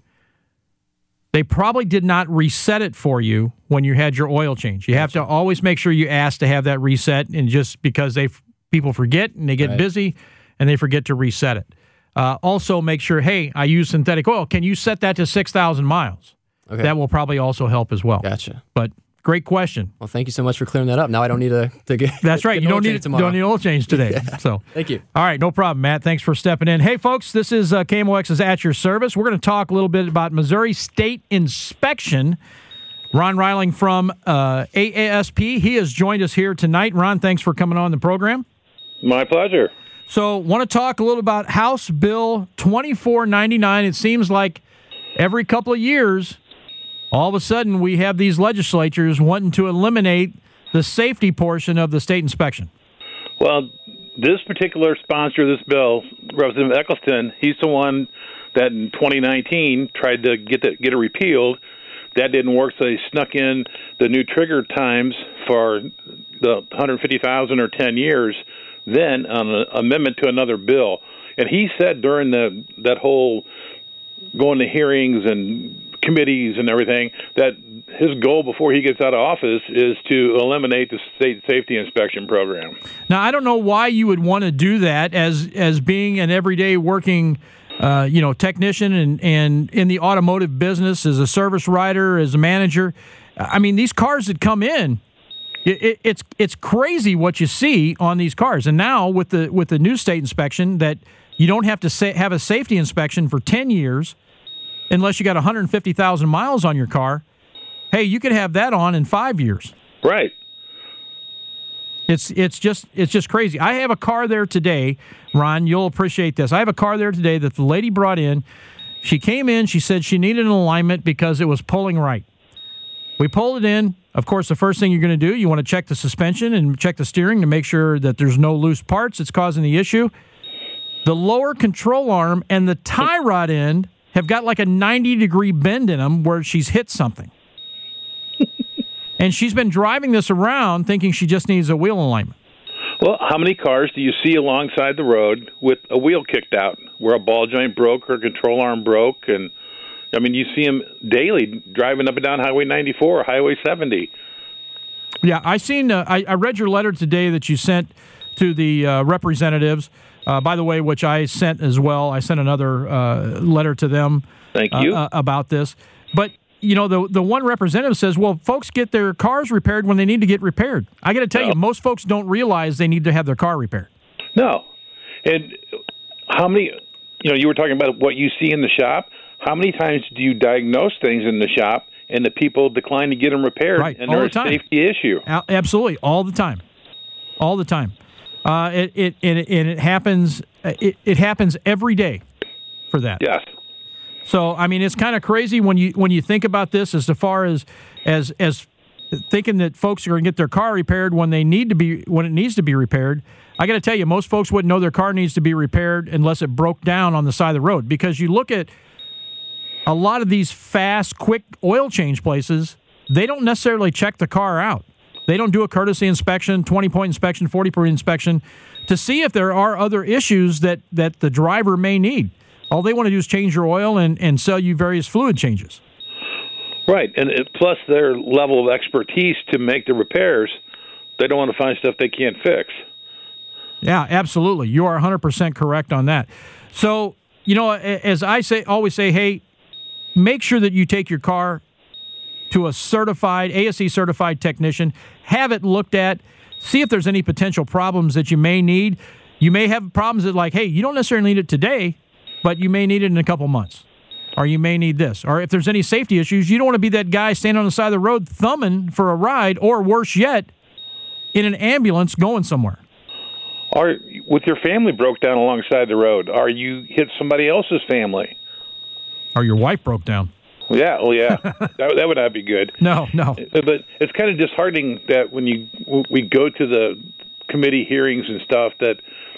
They probably did not reset it for you when you had your oil change. You have to always make sure you ask to have that reset, and just because people forget and they get busy and they forget to reset it. Also, make sure, hey, I use synthetic oil. Can you set that to 6,000 miles? Okay. That will probably also help as well. Gotcha. But great question. Well, thank you so much for clearing that up. Now I don't need to get. That's right. Get You don't need an oil change today. Yeah. So thank you. All right, no problem, Matt. Thanks for stepping in. Hey, folks, this is KMOX's At Your Service. We're going to talk a little bit about Missouri State Inspection. Ron Reiling from AASP. He has joined us here tonight. Ron, thanks for coming on the program. My pleasure. So, want to talk a little about House Bill 2499. It seems like every couple of years, all of a sudden, we have these legislatures wanting to eliminate the safety portion of the state inspection. Well, this particular sponsor of this bill, Representative Eccleston, he's the one that in 2019 tried to get it repealed. That didn't work, so they snuck in the new trigger times for the 150,000 or 10 years, then on an amendment to another bill. And he said during that whole going to hearings and committees and everything that his goal before he gets out of office is to eliminate the state safety inspection program. Now, I don't know why you would want to do that as being an everyday working technician and in the automotive business, as a service writer, as a manager. I mean, these cars that come in, it's crazy what you see on these cars. And now with the new state inspection, that you don't have to have a safety inspection for 10 years unless you got 150,000 miles on your car. Hey, you could have that on in 5 years. Right. It's just crazy. I have a car there today, Ron. You'll appreciate this. I have a car there today that the lady brought in. She came in. She said she needed an alignment because it was pulling right. We pulled it in. Of course, the first thing you're going to do, you want to check the suspension and check the steering to make sure that there's no loose parts that's causing the issue. The lower control arm and the tie rod end have got like a 90-degree bend in them where she's hit something. And she's been driving this around thinking she just needs a wheel alignment. Well, how many cars do you see alongside the road with a wheel kicked out, where a ball joint broke or a control arm broke? And, I mean, you see them daily driving up and down Highway 94 or Highway 70. Yeah, I read your letter today that you sent to the representatives, by the way, which I sent as well. I sent another letter to them. Thank you. About this. But the one representative says, well, folks get their cars repaired when they need to get repaired. I got to tell you, most folks don't realize they need to have their car repaired. No. And how many, you were talking about what you see in the shop. How many times do you diagnose things in the shop and the people decline to get them repaired? Right. And there's a safety issue. Absolutely. All the time. All the time. It happens. It happens every day for that. Yes. So, I mean, it's kind of crazy when you think about this as far as thinking that folks are going to get their car repaired when it needs to be repaired. I got to tell you, most folks wouldn't know their car needs to be repaired unless it broke down on the side of the road. Because you look at a lot of these fast, quick oil change places, they don't necessarily check the car out. They don't do a courtesy inspection, 20-point inspection, 40-point inspection to see if there are other issues that the driver may need. All they want to do is change your oil and sell you various fluid changes. Right, and plus their level of expertise to make the repairs, they don't want to find stuff they can't fix. Yeah, absolutely. You are 100% correct on that. So, as I always say, hey, make sure that you take your car to a certified, ASE certified technician, have it looked at, see if there's any potential problems that you may need. You may have problems that hey, you don't necessarily need it today, but you may need it in a couple months. Or you may need this. Or if there's any safety issues, you don't want to be that guy standing on the side of the road thumbing for a ride, or worse yet, in an ambulance going somewhere. Or with your family broke down alongside the road, or you hit somebody else's family. Or your wife broke down. Yeah, that would not be good. No. But it's kind of disheartening that when we go to the committee hearings and stuff, that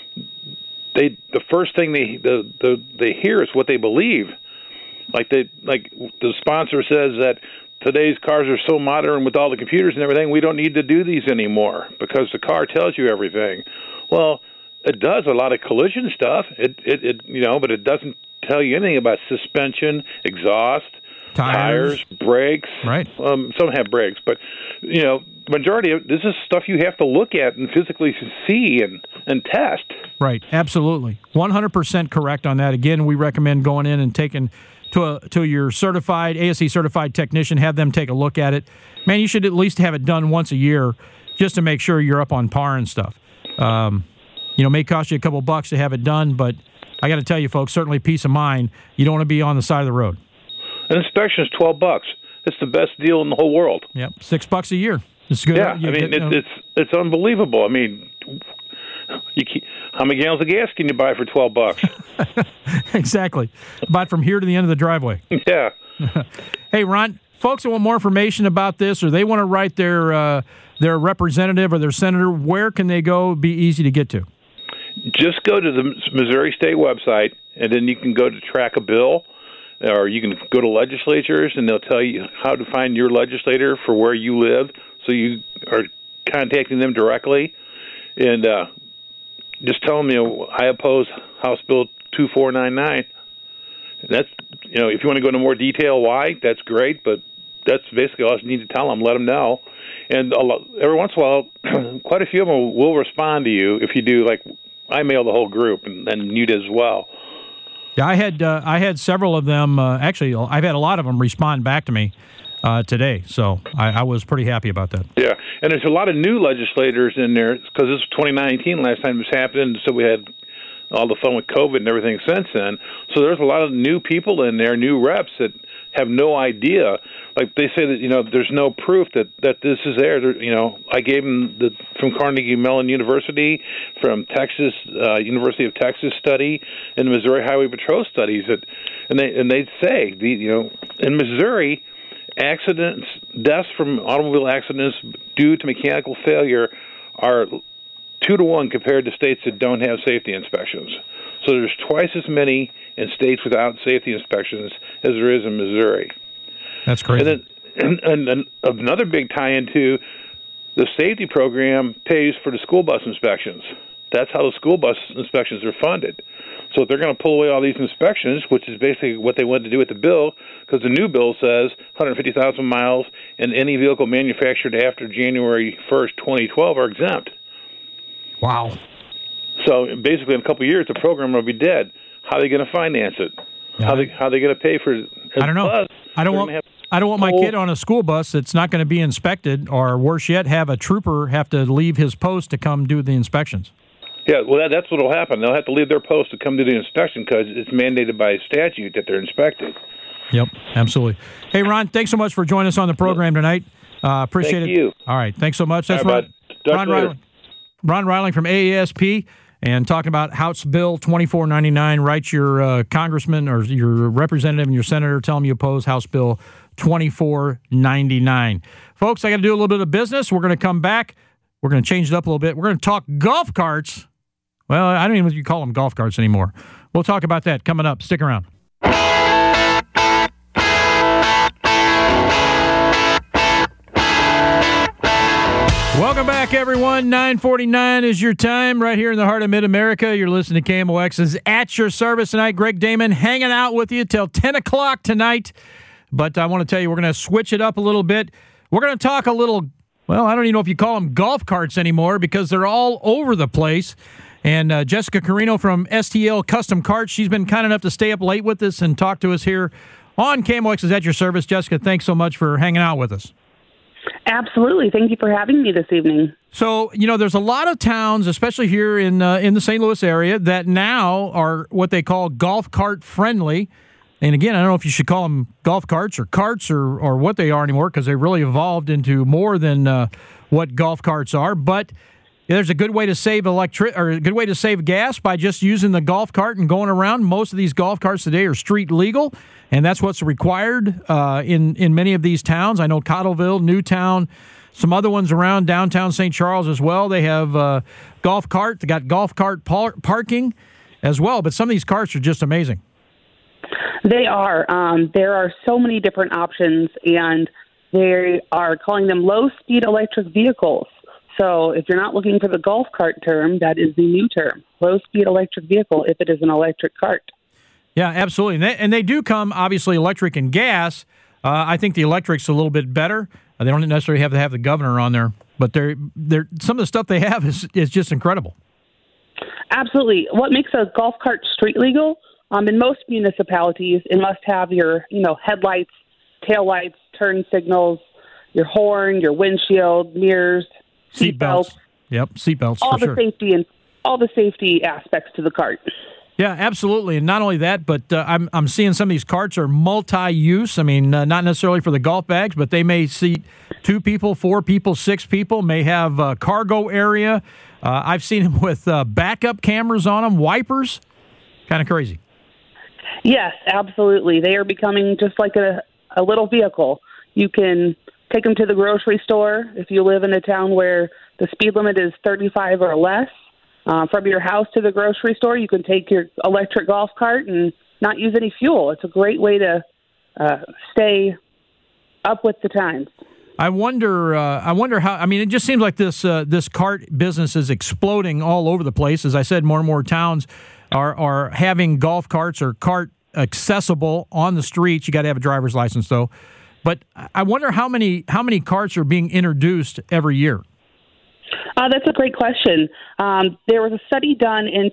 the first thing they hear is what they believe. Like the sponsor says that today's cars are so modern with all the computers and everything, we don't need to do these anymore because the car tells you everything. Well, it does a lot of collision stuff. But it doesn't tell you anything about suspension, exhaust, tires, brakes. Right. Some have brakes, but majority of this is stuff you have to look at and physically see and test. Right. Absolutely. 100% correct on that. Again, we recommend going in and taking to your certified, ASE certified technician, have them take a look at it. Man, you should at least have it done once a year just to make sure you're up on par and stuff. May cost you a couple bucks to have it done, but I got to tell you, folks, certainly peace of mind. You don't want to be on the side of the road. An inspection is $12. It's the best deal in the whole world. Yep, $6 a year. It's good. Yeah, it's unbelievable. I mean, how many gallons of gas can you buy for $12? Exactly. Buy it from here to the end of the driveway. Yeah. Hey, Ron, folks that want more information about this, or they want to write their representative or their senator, where can they go? Be easy to get to. Just go to the Missouri State website, and then you can go to track a bill, or you can go to legislatures, and they'll tell you how to find your legislator for where you live, so you are contacting them directly. And just tell them, I oppose House Bill 2499. That's, if you want to go into more detail why, that's great, but that's basically all you need to tell them, let them know. And every once in a while, quite a few of them will respond to you if you do, like I mail the whole group, and you did as well. Yeah, I had several of them, actually, I've had a lot of them respond back to me today, so I was pretty happy about that. Yeah, and there's a lot of new legislators in there, because this was 2019 last time this happened, so we had all the fun with COVID and everything since then. So there's a lot of new people in there, new reps that have no idea. Like they say that, there's no proof that this is there. I gave them from Carnegie Mellon University, from Texas, University of Texas study, and the Missouri Highway Patrol studies, and they'd say, in Missouri, accidents, deaths from automobile accidents due to mechanical failure are 2 to 1 compared to states that don't have safety inspections. So there's twice as many in states without safety inspections as there is in Missouri. That's crazy. And then another big tie-in to the safety program pays for the school bus inspections. That's how the school bus inspections are funded. So if they're going to pull away all these inspections, which is basically what they wanted to do with the bill, because the new bill says 150,000 miles and any vehicle manufactured after January 1st, 2012 are exempt. Wow. So basically in a couple of years, the program will be dead. How are they going to finance it? Yeah. How are they going to pay for it? I don't know. Plus, I don't want my kid on a school bus that's not going to be inspected, or worse yet, have a trooper have to leave his post to come do the inspections. Yeah, well, that's what will happen. They'll have to leave their post to come do the inspection because it's mandated by statute that they're inspected. Yep, absolutely. Hey, Ron, thanks so much for joining us on the program tonight. Appreciate it. Thank you. All right, thanks so much. That's Ron Riley. Ron Riley from AASP, and talking about House Bill 2499. Write your congressman or your representative and your senator. Tell them you oppose House Bill 2499. Folks, I got to do a little bit of business. We're going to come back. We're going to change it up a little bit. We're going to talk golf carts. Well, I don't even know if you call them golf carts anymore. We'll talk about that coming up. Stick around. Welcome back, everyone. 9:49 is your time right here in the heart of Mid-America. You're listening to KMOX's At Your Service tonight. Greg Damon hanging out with you till 10 o'clock tonight. But I want to tell you, we're going to switch it up a little bit. We're going to talk a little, well, I don't even know if you call them golf carts anymore because they're all over the place. And Jessica Carino from STL Custom Carts, she's been kind enough to stay up late with us and talk to us here on KMOX is at your service. Jessica, thanks so much for hanging out with us. Absolutely. Thank you for having me this evening. So, there's a lot of towns, especially here in the St. Louis area, that now are what they call golf cart friendly. And again, I don't know if you should call them golf carts or what they are anymore, because they really evolved into more than what golf carts are. But there's a good way to save a good way to save gas by just using the golf cart and going around. Most of these golf carts today are street legal, and that's what's required in many of these towns. I know Cottleville, Newtown, some other ones around downtown St. Charles as well. They have golf cart. They got golf cart parking as well. But some of these carts are just amazing. They are. There are so many different options, and they are calling them low-speed electric vehicles. So if you're not looking for the golf cart term, that is the new term, low-speed electric vehicle, if it is an electric cart. Yeah, absolutely. And they do come, obviously, electric and gas. I think the electric's a little bit better. They don't necessarily have to have the governor on there, but they're some of the stuff they have is just incredible. Absolutely. What makes a golf cart street legal? In most municipalities, it must have your, headlights, taillights, turn signals, your horn, your windshield, mirrors, seat belts. Yep, seat belts all for the sure. Safety and all the safety aspects to the cart. Yeah, absolutely. And not only that, but I'm seeing some of these carts are multi-use. I mean, not necessarily for the golf bags, but they may seat 2 people, 4 people, 6 people, may have a cargo area. I've seen them with backup cameras on them, wipers. Kind of crazy. Yes, absolutely. They are becoming just like a little vehicle. You can take them to the grocery store if you live in a town where the speed limit is 35 or less. From your house to the grocery store, you can take your electric golf cart and not use any fuel. It's a great way to stay up with the times. I wonder how. I mean, it just seems like this cart business is exploding all over the place. As I said, more and more towns are having golf carts or cart accessible on the streets. You got to have a driver's license, though. But I wonder how many carts are being introduced every year. That's a great question. There was a study done in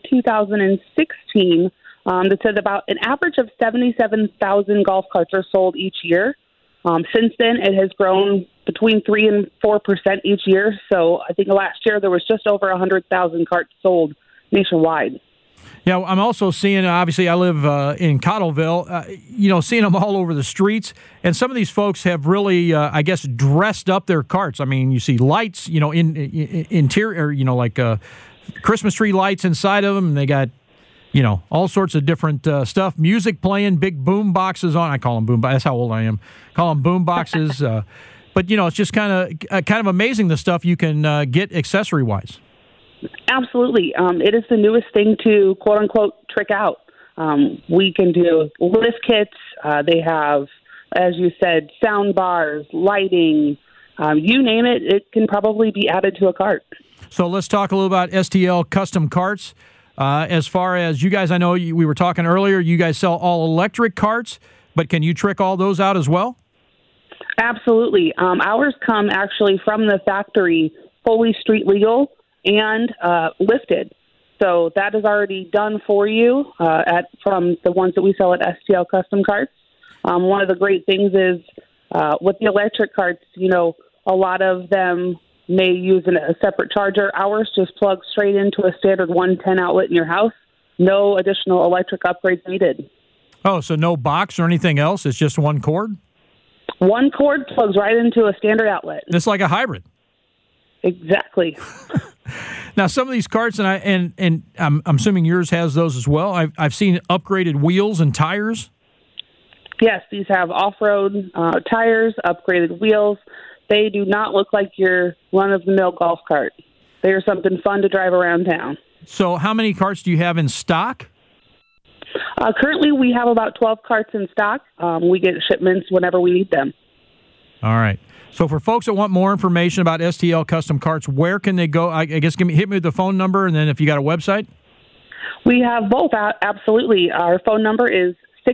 2016 that said about an average of 77,000 golf carts are sold each year. Since then, it has grown between 3 and 4% each year. So I think last year there was just over 100,000 carts sold nationwide. Yeah, I'm also seeing, obviously, I live in Cottleville, seeing them all over the streets. And some of these folks have really, I guess, dressed up their carts. I mean, you see lights, in interior, like Christmas tree lights inside of them. And they got, all sorts of different stuff. Music playing, big boom boxes on. I call them boom boxes. That's how old I am. Call them boom boxes. But, it's just kind of amazing the stuff you can get accessory-wise. Absolutely. It is the newest thing to, quote-unquote, trick out. We can do lift kits. They have, as you said, sound bars, lighting. You name it, it can probably be added to a cart. So let's talk a little about STL Custom Carts. As far as you guys, I know we were talking earlier, you guys sell all-electric carts, but can you trick all those out as well? Absolutely. Ours come actually from the factory, fully street legal, and lifted. So that is already done for you from the ones that we sell at STL Custom Carts. One of the great things is with the electric carts, a lot of them may use a separate charger. Ours just plugs straight into a standard 110 outlet in your house. No additional electric upgrades needed. Oh, so no box or anything else? It's just one cord? One cord plugs right into a standard outlet. It's like a hybrid. Exactly. Now, some of these carts, and I'm assuming yours has those as well. I've seen upgraded wheels and tires. Yes, these have off-road tires, upgraded wheels. They do not look like your run-of-the-mill golf cart. They are something fun to drive around town. So how many carts do you have in stock? Currently, we have about 12 carts in stock. We get shipments whenever we need them. All right. So for folks that want more information about STL Custom Carts, where can they go? I guess hit me with the phone number, and then if you got a website? We have both, absolutely. Our phone number is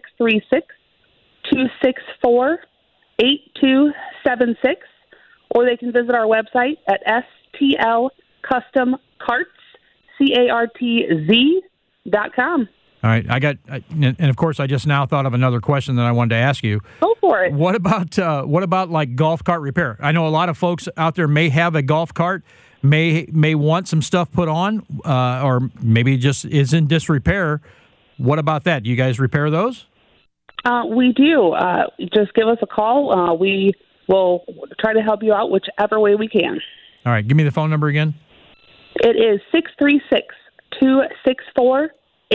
636-264-8276, or they can visit our website at STL Custom Carts, CARTZ.com. All right, and of course, I just now thought of another question that I wanted to ask you. Go for it. What about like golf cart repair? I know a lot of folks out there may have a golf cart, may want some stuff put on, or maybe just is in disrepair. What about that? Do you guys repair those? We do. Just give us a call. We will try to help you out whichever way we can. All right, give me the phone number again. It is 636-264-8276.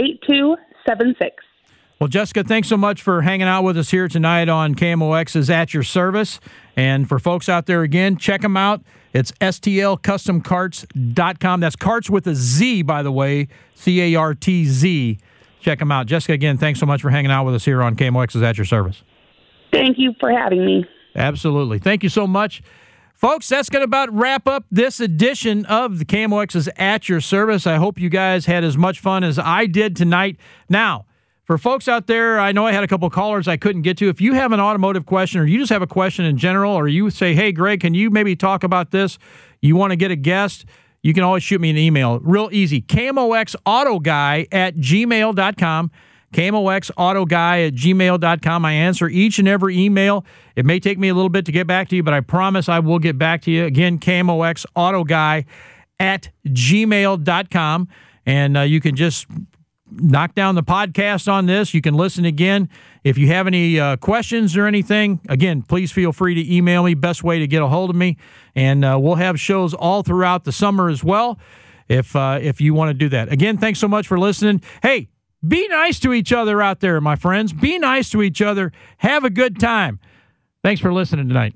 Well, Jessica, thanks so much for hanging out with us here tonight on KMOX's At Your Service. And for folks out there, again, check them out. It's stlcustomcarts.com. That's carts with a Z, by the way, CARTZ. Check them out. Jessica, again, thanks so much for hanging out with us here on KMOX's At Your Service. Thank you for having me. Absolutely. Thank you so much. Folks, that's going to about wrap up this edition of the KMOX's At Your Service. I hope you guys had as much fun as I did tonight. Now, for folks out there, I know I had a couple of callers I couldn't get to. If you have an automotive question or you just have a question in general, or you say, hey, Greg, can you maybe talk about this? You want to get a guest? You can always shoot me an email. Real easy. KMOXautoguy@gmail.com. KMOXautoguy@gmail.com. I answer each and every email. It may take me a little bit to get back to you, but I promise I will get back to you. Again, KMOXautoguy@gmail.com. And you can just knock down the podcast on this. You can listen again. If you have any questions or anything, again, please feel free to email me. Best way to get a hold of me. And we'll have shows all throughout the summer as well if you want to do that. Again, thanks so much for listening. Hey, be nice to each other out there, my friends. Be nice to each other. Have a good time. Thanks for listening tonight.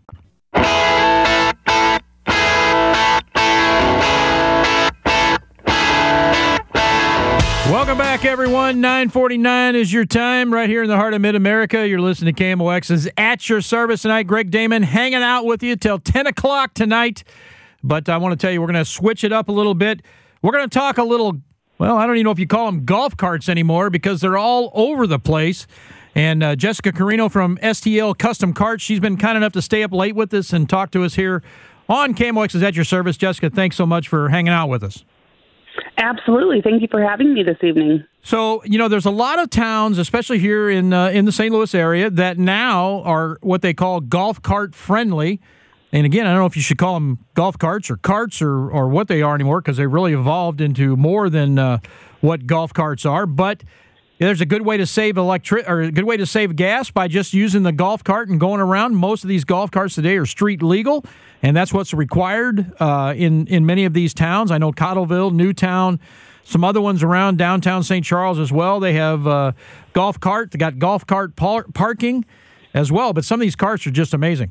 Welcome back, everyone. 9:49 is your time right here in the heart of Mid-America. You're listening to KMOX's At Your Service tonight. Greg Damon hanging out with you till 10 o'clock tonight. But I want to tell you, we're going to switch it up a little bit. We're going to talk a little, well, I don't even know if you call them golf carts anymore because they're all over the place. And Jessica Carino from STL Custom Carts, she's been kind enough to stay up late with us and talk to us here on KMOX's At Your Service. Jessica, thanks so much for hanging out with us. Absolutely. Thank you for having me this evening. So, there's a lot of towns, especially here in the St. Louis area, that now are what they call golf cart friendly. And again, I don't know if you should call them golf carts or what they are anymore because they've really evolved into more than what golf carts are. But there's a good way to save a good way to save gas by just using the golf cart and going around. Most of these golf carts today are street legal, and that's what's required in many of these towns. I know Cottleville, Newtown, some other ones around downtown St. Charles as well. They have golf cart. They got golf cart parking as well. But some of these carts are just amazing.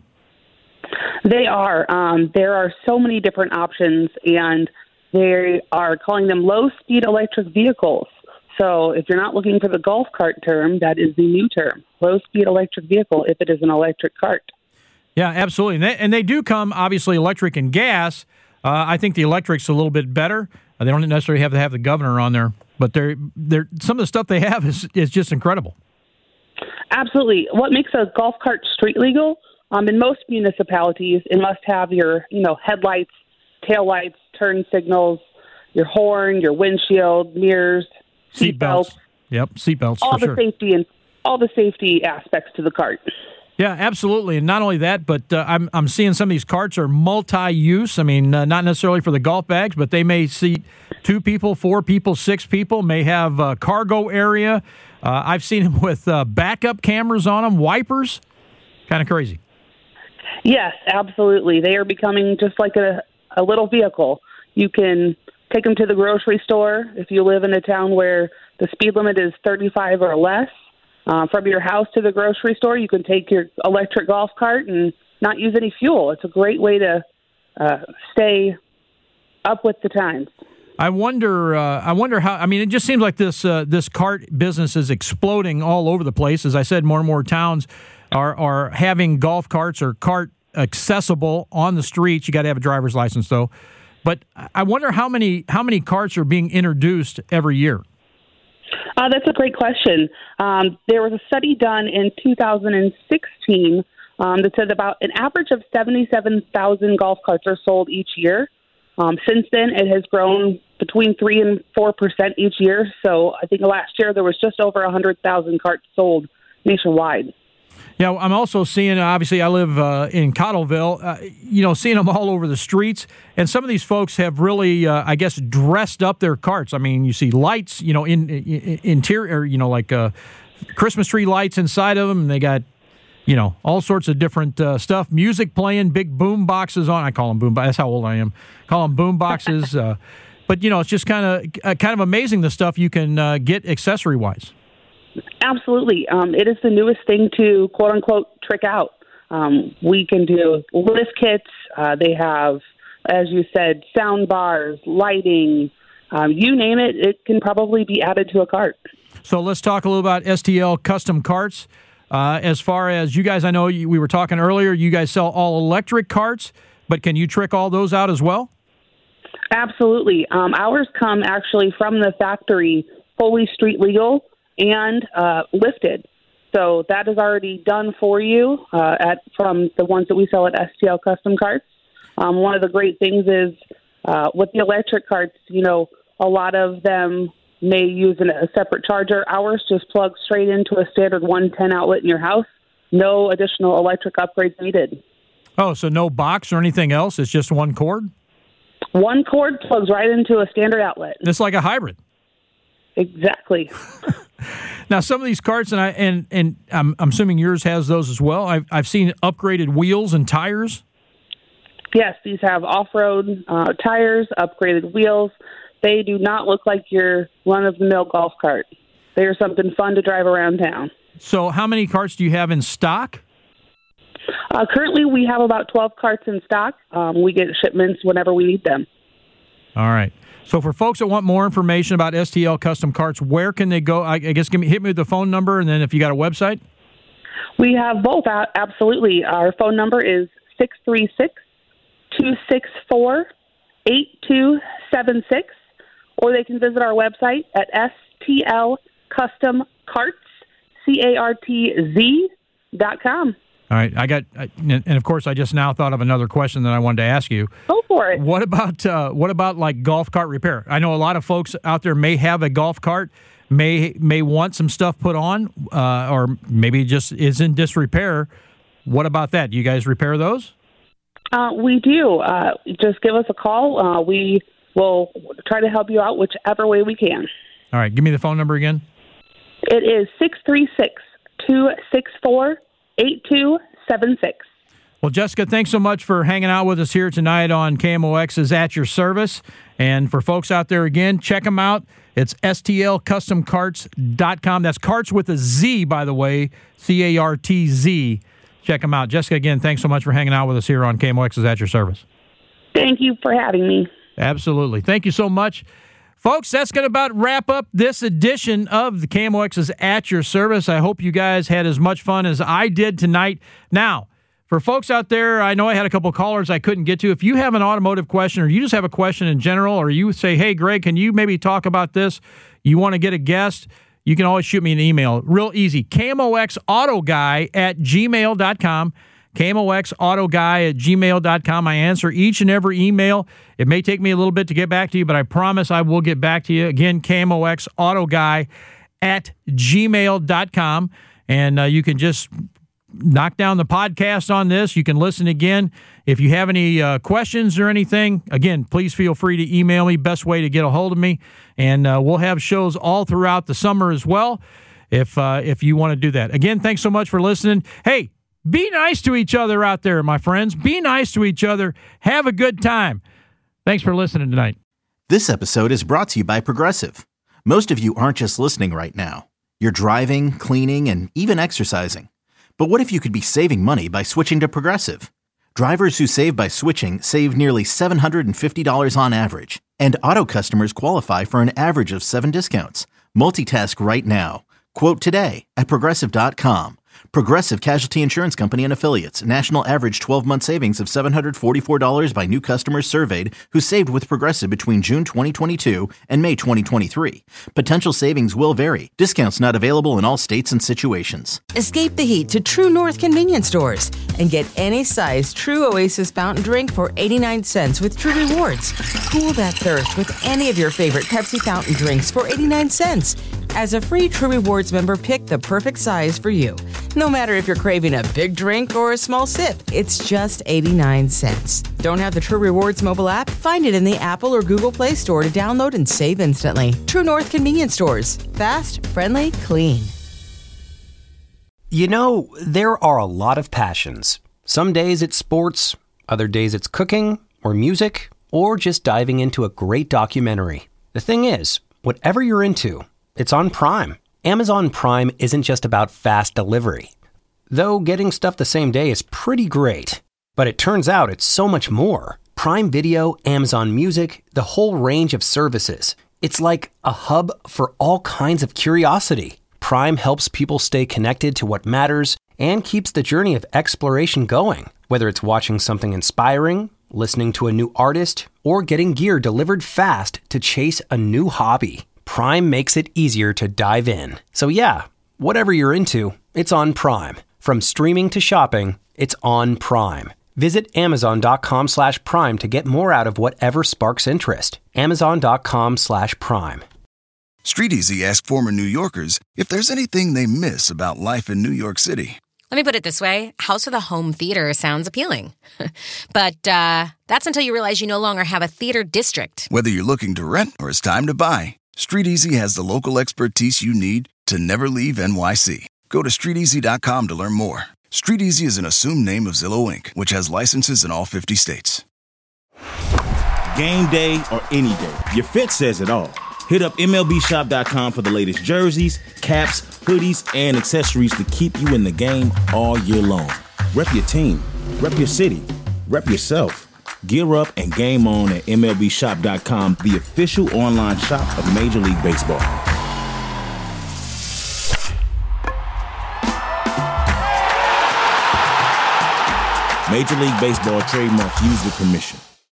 They are. There are so many different options, and they are calling them low-speed electric vehicles. So if you're not looking for the golf cart term, that is the new term, low-speed electric vehicle, if it is an electric cart. Yeah, absolutely. And they do come, obviously, electric and gas. I think the electric's a little bit better. They don't necessarily have to have the governor on there, but they're some of the stuff they have is just incredible. Absolutely. What makes a golf cart street legal? In most municipalities, it must have your, headlights, taillights, turn signals, your horn, your windshield, mirrors, seatbelts. Yep, seatbelts all for the sure. Safety and all the safety aspects to the cart. Yeah, absolutely. And not only that, but I'm seeing some of these carts are multi-use. I mean, not necessarily for the golf bags, but they may seat 2 people, 4 people, 6 people, may have a cargo area. I've seen them with backup cameras on them, wipers. Kind of crazy. Yes, absolutely. They are becoming just like a little vehicle. You can take them to the grocery store if you live in a town where the speed limit is 35 or less. From your house to the grocery store, you can take your electric golf cart and not use any fuel. It's a great way to stay up with the times. I wonder how. I mean, it just seems like this cart business is exploding all over the place. As I said, more and more towns are having golf carts or cart accessible on the streets. You got to have a driver's license, though. But I wonder how many carts are being introduced every year. That's a great question. There was a study done in 2016 that said about an average of 77,000 golf carts are sold each year. Since then, it has grown between 3 and 4% each year. So I think last year there was just over 100,000 carts sold nationwide. Yeah, I'm also seeing, obviously, I live in Cottleville, seeing them all over the streets. And some of these folks have really, I guess, dressed up their carts. I mean, you see lights, interior, like Christmas tree lights inside of them. And they got, all sorts of different stuff. Music playing, big boom boxes on. I call them boom boxes. That's how old I am. Call them boom boxes. But, it's just kind of amazing the stuff you can get accessory-wise. Absolutely. It is the newest thing to, quote-unquote, trick out. We can do lift kits. They have, as you said, sound bars, lighting. You name it, it can probably be added to a cart. So let's talk a little about STL Custom Carts. As far as you guys, I know we were talking earlier, you guys sell all-electric carts, but can you trick all those out as well? Absolutely. Ours come actually from the factory, fully street legal, and lifted. So that is already done for you from the ones that we sell at STL Custom Carts. One of the great things is with the electric carts, a lot of them may use a separate charger. Ours just plugs straight into a standard 110 outlet in your house. No additional electric upgrades needed. Oh, so no box or anything else? It's just one cord? One cord plugs right into a standard outlet. It's like a hybrid. Exactly. Now, some of these carts, and I'm assuming yours has those as well. I've seen upgraded wheels and tires. Yes, these have off-road tires, upgraded wheels. They do not look like your run-of-the-mill golf cart. They are something fun to drive around town. So how many carts do you have in stock? Currently, we have about 12 carts in stock. We get shipments whenever we need them. All right. So for folks that want more information about STL Custom Carts, where can they go? I guess hit me with the phone number, and then if you got a website? We have both, absolutely. Our phone number is 636-264-8276, or they can visit our website at stlcustomcarts.com. All right, and of course, I just now thought of another question that I wanted to ask you. Go for it. What about like golf cart repair? I know a lot of folks out there may have a golf cart, may want some stuff put on, or maybe just is in disrepair. What about that? Do you guys repair those? We do. Just give us a call. We will try to help you out whichever way we can. All right, give me the phone number again. It is 636-264-8276. Well, Jessica, thanks so much for hanging out with us here tonight on KMOX's At Your Service. And for folks out there, again, check them out. It's stlcustomcarts.com. That's carts with a Z, by the way, C-A-R-T-Z. Check them out. Jessica, again, thanks so much for hanging out with us here on KMOX's At Your Service. Thank you for having me. Absolutely. Thank you so much. Folks, that's going to about wrap up this edition of the KMOX's At Your Service. I hope you guys had as much fun as I did tonight. Now, for folks out there, I know I had a couple callers I couldn't get to. If you have an automotive question or you just have a question in general, or you say, hey, Greg, can you maybe talk about this? You want to get a guest? You can always shoot me an email. Real easy. KMOXautoguy@gmail.com. KMOXautoguy@gmail.com. I answer each and every email. It may take me a little bit to get back to you, but I promise I will get back to you. Again, KMOXautoguy@gmail.com. And you can just knock down the podcast on this. You can listen again. If you have any questions or anything, again, please feel free to email me. Best way to get a hold of me. And we'll have shows all throughout the summer as well if you want to do that. Again, thanks so much for listening. Hey, be nice to each other out there, my friends. Be nice to each other. Have a good time. Thanks for listening tonight. This episode is brought to you by Progressive. Most of you aren't just listening right now. You're driving, cleaning, and even exercising. But what if you could be saving money by switching to Progressive? Drivers who save by switching save nearly $750 on average. And auto customers qualify for an average of 7 discounts. Multitask right now. Quote today at Progressive.com. Progressive Casualty Insurance Company and Affiliates. National average 12-month savings of $744 by new customers surveyed who saved with Progressive between June 2022 and May 2023. Potential savings will vary. Discounts not available in all states and situations. Escape the heat to True North convenience stores and get any size True Oasis fountain drink for 89 cents with True Rewards. Cool that thirst with any of your favorite Pepsi fountain drinks for 89 cents. As a free True Rewards member, pick the perfect size for you. No matter if you're craving a big drink or a small sip, it's just 89 cents. Don't have the True Rewards mobile app? Find it in the Apple or Google Play Store to download and save instantly. True North convenience stores. Fast, friendly, clean. You know, there are a lot of passions. Some days it's sports, other days it's cooking or music, or just diving into a great documentary. The thing is, whatever you're into, it's on Prime. Amazon Prime isn't just about fast delivery. Though getting stuff the same day is pretty great. But it turns out it's so much more. Prime Video, Amazon Music, the whole range of services. It's like a hub for all kinds of curiosity. Prime helps people stay connected to what matters and keeps the journey of exploration going. Whether it's watching something inspiring, listening to a new artist, or getting gear delivered fast to chase a new hobby. Prime makes it easier to dive in. So yeah, whatever you're into, it's on Prime. From streaming to shopping, it's on Prime. Visit Amazon.com/Prime to get more out of whatever sparks interest. Amazon.com/Prime. StreetEasy asked former New Yorkers if there's anything they miss about life in New York City. Let me put it this way. House with a home theater sounds appealing. But that's until you realize you no longer have a theater district. Whether you're looking to rent or it's time to buy, StreetEasy has the local expertise you need to never leave NYC. Go to StreetEasy.com to learn more. StreetEasy is an assumed name of Zillow Inc., which has licenses in all 50 states. Game day or any day, your fit says it all. Hit up MLBshop.com for the latest jerseys, caps, hoodies, and accessories to keep you in the game all year long. Rep your team, rep your city, rep yourself. Gear up and game on at MLBshop.com, the official online shop of Major League Baseball. Major League Baseball trademarks used with permission.